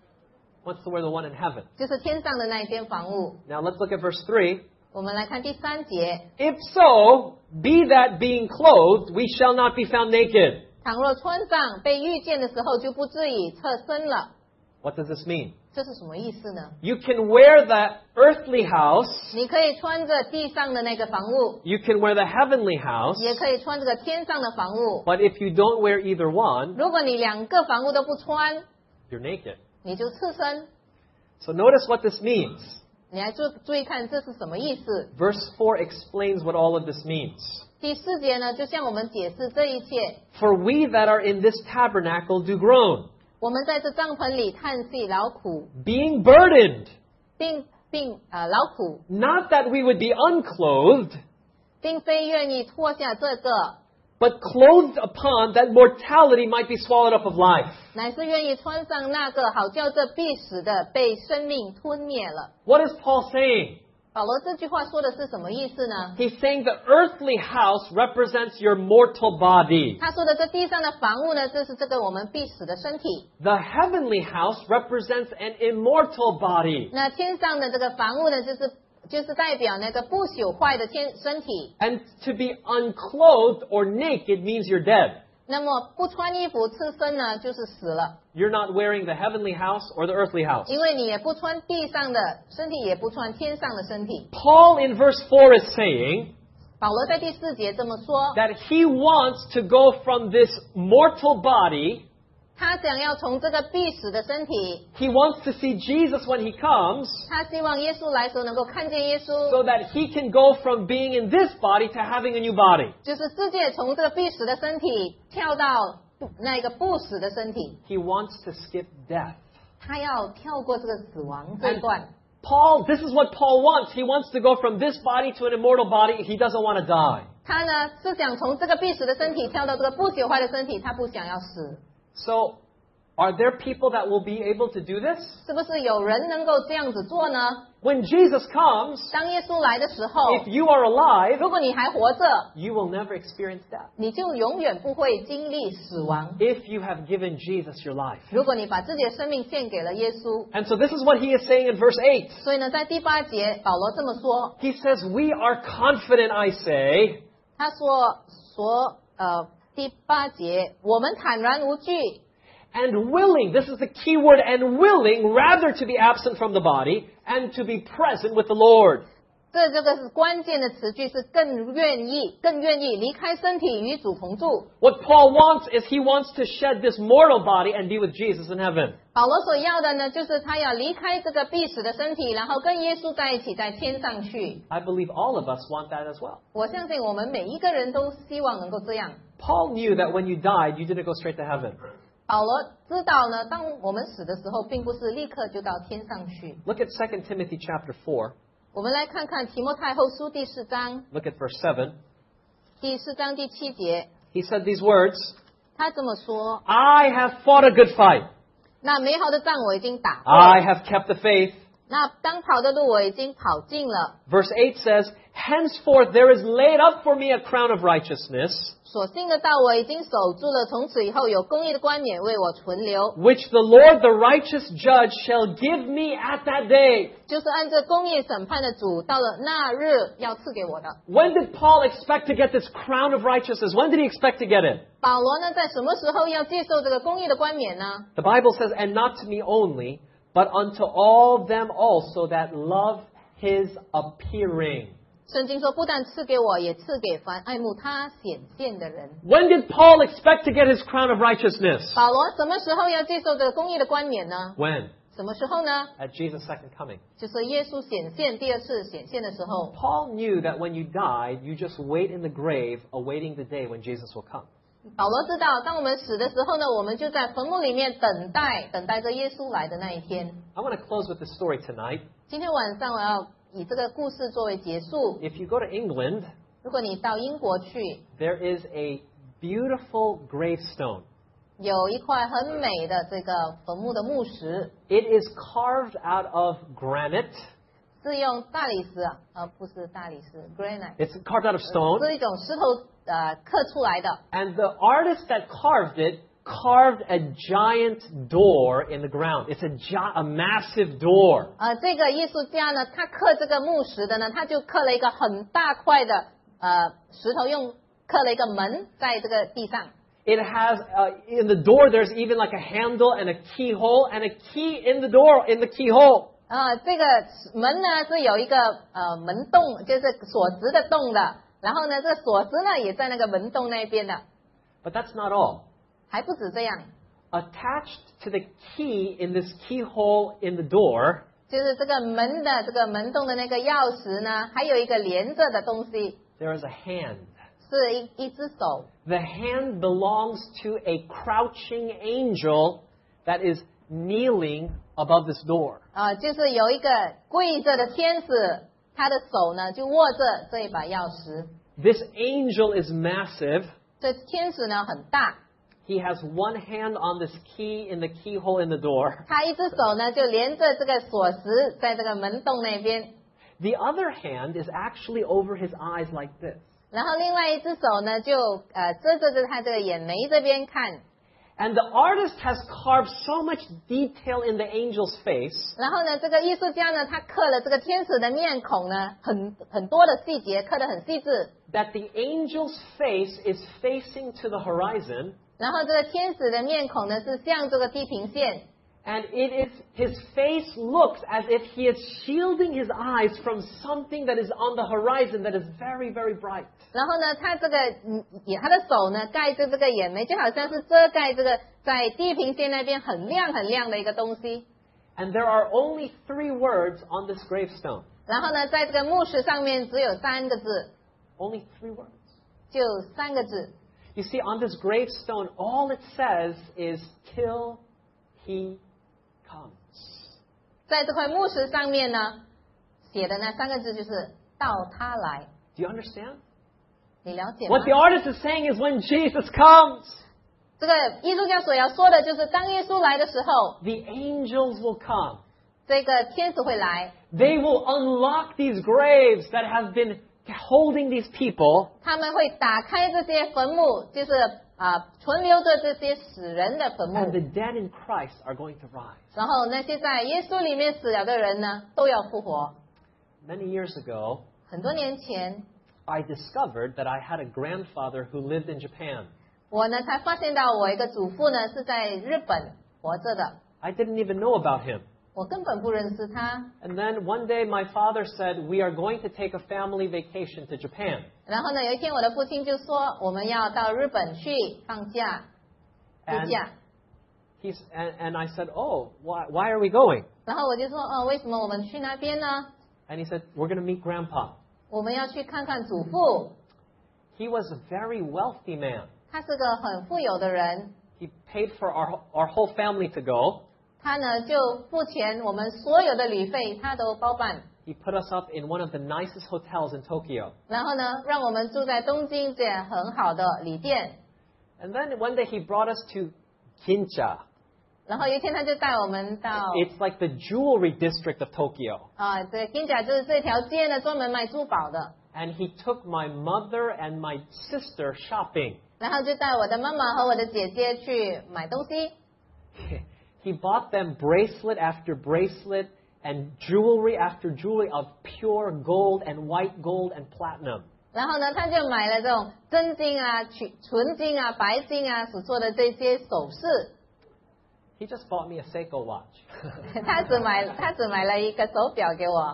Wants to wear the one in heaven. 就是天上的那一间房屋。 Now let's look at verse 3. 我们来看第3节， If so, be that being clothed, we shall not be found naked. 倘若穿上被遇见的时候，就不至于侧身了。 What does this mean? 这是什么意思呢？ You can wear that earthly house. 你可以穿着地上的那个房屋， You can wear the heavenly house. 也可以穿这个天上的房屋。 But if you don't wear either one, 如果你两个房屋都不穿， you're naked. 你就赤身。 So notice what this means. 你来注意看这是什么意思？ Verse 4 explains what all of this means. 第4节呢，就向我们解释这一切。 For we that are in this tabernacle do groan, 我们在这帐篷里叹息劳苦， being burdened, 劳苦， not that we would be unclothed, 并非愿意脱下这个， but clothed upon that mortality might be swallowed up of life. 乃是愿意穿上那个，好叫这必死的被生命吞灭了。 What is Paul saying? 保罗这句话说的是什么意思呢？ He's saying the earthly house represents your mortal body. 他说的这地上的房屋呢，这是这个我们必死的身体。 The heavenly house represents an immortal body. 那天上的这个房屋呢，就是代表那个不朽坏的身体。 And to be unclothed or naked means you're dead. 那么不穿衣服赤身呢，就是死了， You're not wearing the heavenly house or the earthly house. 因为你也不穿地上的身体，也不穿天上的身体。 Paul in verse 4 is saying 保罗在第4节这么说， that he wants to go from this mortal body. 他想要从这个必死的身体， He wants to see Jesus when he comes 他希望耶稣来的时候能够看见耶稣， so that he can go from being in this body to having a new body. 就是世界从这个必死的身体跳到那个不死的身体， He wants to skip death. 他要跳过这个死亡这一段。 Paul, this is what Paul wants. He wants to go from this body to an immortal body. He doesn't want to die. 他呢是想从这个必死的身体跳到这个不朽坏的身体，他不想要死。 So, are there people that will be able to do this? 是不是有人能够这样子做呢？ When Jesus comes, 当耶稣来的时候， if you are alive, 如果你还活着， you will never experience death. 你就永远不会经历死亡。 If you have given Jesus your life. 如果你把自己的生命献给了耶稣， And so this is what he is saying in verse 8. 所以呢，在第8节，保罗这么说， He says, we are confident, I say, 他说第8节，我们坦然无惧， and willing, this is the key word, and willing rather to be absent from the body and to be present with the Lord. 这个是关键的词句，是更愿意离开身体与主同住。 What Paul wants is he wants to shed this mortal body and be with Jesus in heaven. 保罗所要的呢，就是他要离开这个必死的身体，然后跟耶稣在一起，在天上去。 I believe all of us want that as well. 我相信我们每一个人都希望能够这样。 Paul knew that when you died, you didn't go straight to heaven. 保罗知道呢，当我们死的时候，并不是立刻就到天上去。 Look at 2 Timothy chapter 4. 我们来看看提摩太后书第4章， Look at verse 7. 第4章第7节， He said these words, 他这么说： I have fought a good fight. 那美好的仗我已经打过， I have kept the faith. 那当跑的路我已经跑尽了。 Verse 8 says, Henceforth there is laid up for me a crown of righteousness, 所信的道我已经守住了，从此以后有公义的冠冕为我存留， which the Lord the righteous judge shall give me at that day. 就是按这公义审判的主，到了那日要赐给我的。 When did Paul expect to get this crown of righteousness? When did he expect to get it? 保罗呢，在什么时候要接受这个公义的冠冕呢？ The Bible says, and not to me only, but unto all them also that love his appearing. 圣经说，不但赐给我，也赐给凡爱慕他显现的人。 When did Paul expect to get his crown of righteousness? 保罗什么时候要接受这个公义的冠冕呢？ When? 什么时候呢？ At Jesus' second coming. 就是耶稣显现第二次显现的时候。 Paul knew that when you died, you just wait in the grave, awaiting the day when Jesus will come. 保罗知道，当我们死的时候呢，我们就在坟墓里面等待着耶稣来的那一天。 I want to close with this story tonight. 今天晚上我要以这个故事作为结束。 If you go to England, 如果你到英国去， there is a beautiful gravestone. 有一块很美的这个坟墓的墓石， It is carved out of granite. 是用大理石不是大理石 granite， It's carved out of stone. 是一种石头刻出来的。 And the artist that carved it carved a giant door in the ground. It's a massive door. 这个艺术家呢，他刻这个墓石的呢，他就刻了一个很大块的石头，刻了一个门在这个地上。 It has, in the door, there's even like a handle and a keyhole and a key in the door, in the keyhole. 这个门呢是有一个门洞，就是锁匙的洞的。然后呢，这个锁匙呢也在那个门洞那边的。 But that's not all. 还不止这样， Attached to the key in this keyhole in the door 就是这个门的这个门洞的那个钥匙呢，还有一个连着的东西， there is a hand. 是一只手。 The hand belongs to a crouching angel that is kneeling above this door. 就是有一个跪着的天使，他的手呢就握着这一把钥匙。 This angel is massive. 这天使呢很大， He has one hand on this key in the keyhole in the door. 他一只手呢就连着这个锁匙在这个门洞那边， The other hand is actually over his eyes like this. 然后另外一只手呢就遮着他这个眼眉这边看。 And the artist has carved so much detail in the angel's face 然后呢，这个艺术家呢，他刻了这个天使的面孔呢，很多的细节，刻得很细致。 that the angel's face is facing to the horizon, 然后这个天使的面孔呢，是向这个地平线。 and his face looks as if he is shielding his eyes from something that is on the horizon that is very, very bright. 然后呢，他这个他的手呢盖着这个眼眉，就好像是遮盖这个在地平线那边很亮很亮的一个东西。 And there are only 3 words on this gravestone. 然后呢，在这个墓石上面只有3个字， Only 3 words. 就3个字。 You see, on this gravestone, all it says is, till he comes. 在这块墓石上面呢，写的那3个字就是到他来。 Do you understand? 你了解吗？ What the artist is saying is when Jesus comes, 这个艺术家所要说的就是当耶稣来的时候， the angels will come. 这个天使会来， They will unlock these graves that have been holding these people, 他们会打开这些坟墓，就是存留着这些死人的坟 and the 墓， dead in Christ are going to rise. 然后那些在耶稣里面死了的人呢，都要复活。 Many years ago, 很多年前， I discovered that I had a grandfather who lived in Japan. 我呢才发现到我一个祖父呢是在日本活着的， I didn't even know about him. 我根本不认识他。 And then one day my father said, we are going to take a family vacation to Japan. 然后呢，有一天我的父亲就说我们要到日本去放假度 And, 假， and I said, oh, why are we going? 然后我就说为什么我们去那边呢？ And he said, we're going to meet Grandpa. 我们要去看看祖父， He was a very wealthy man. 他是个很富有的人， He paid for our whole family to go. 他呢就付钱，我们所有的旅费他都包办， He put us up in one of the nicest hotels in Tokyo. 然后呢让我们住在东京这很好的旅店， And then one day he brought us to Gincha. 然后有一天他就带我们到 It's like the jewelry district of Tokyo. 这Ginza就是这条街呢专门卖珠宝的， And he took my mother and my sister shopping. 然后就带我的妈妈和我的姐姐去买东西。 He bought them bracelet after bracelet and jewelry after jewelry of pure gold and white gold and platinum. 然后呢，他就买了这种真金啊、纯金啊、白金啊所做的这些首饰。 He just bought me a Seiko watch. 他只买了一个手表给我。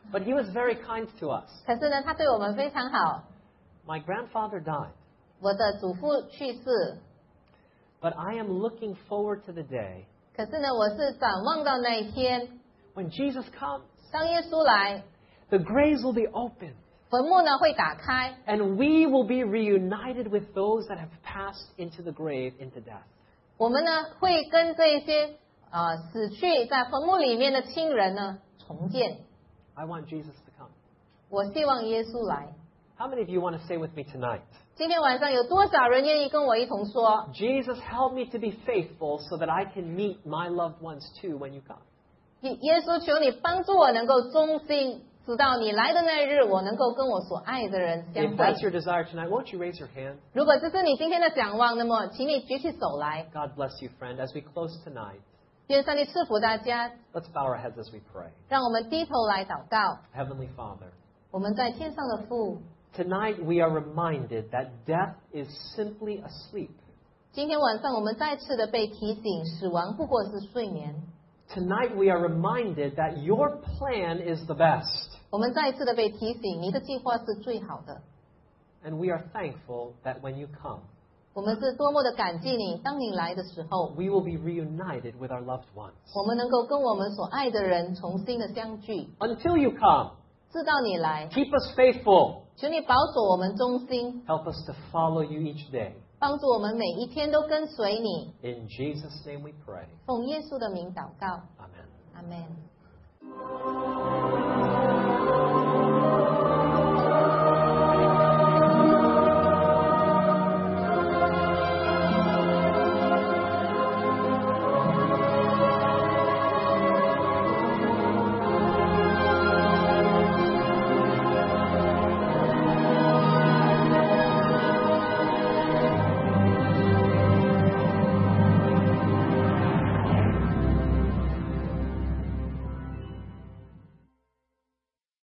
But he was very kind to us. 可是呢，他对我们非常好。 My grandfather died. 我的祖父去世， But I am looking forward to the day 可是呢，我是展望到那一天， when Jesus comes. 当耶稣来， The graves will be opened. 坟墓呢会打开， And we will be reunited with those that have passed into the grave, into death. 我们呢会跟这些死去在坟墓里面的亲人呢重建。 I want Jesus to come. 我希望耶稣来。 How many of you want to say with me tonight? 今天晚上有多少人愿意跟我一同说， Jesus, help me to be faithful so that I can meet my loved ones too when you come. 耶稣求你帮助我能够忠心，直到你来的那日，我能够跟我所爱的人相 If 会 that's。your desire tonight, won't you raise your hand? 如果这是你今天的想望，那么请你举起手来。 God bless you, friend. As we close tonight, 愿上帝赐福大家， let's bow our heads as we pray. 让我们低头来祷告。 Heavenly Father, 我们在天上的父， tonight we are reminded that death is simply a sleep. 今天晚上我们再次的被提醒，死亡不过是睡眠。 Tonight we are reminded that your plan is the best. 我们再一次的被提醒，你的计划是最好的。 And we are thankful that when you come, 我们是多么的感激你，当你来的时候， we will be reunited with our loved ones. 我们能够跟我们所爱的人重新的相聚。 Until you come, 直到你来， keep us faithful. 求你保守我们忠心， Help us to follow you each day. 帮助我们每一天都跟随你。 In Jesus' name we pray. 奉耶稣的名祷告， Amen. 阿门。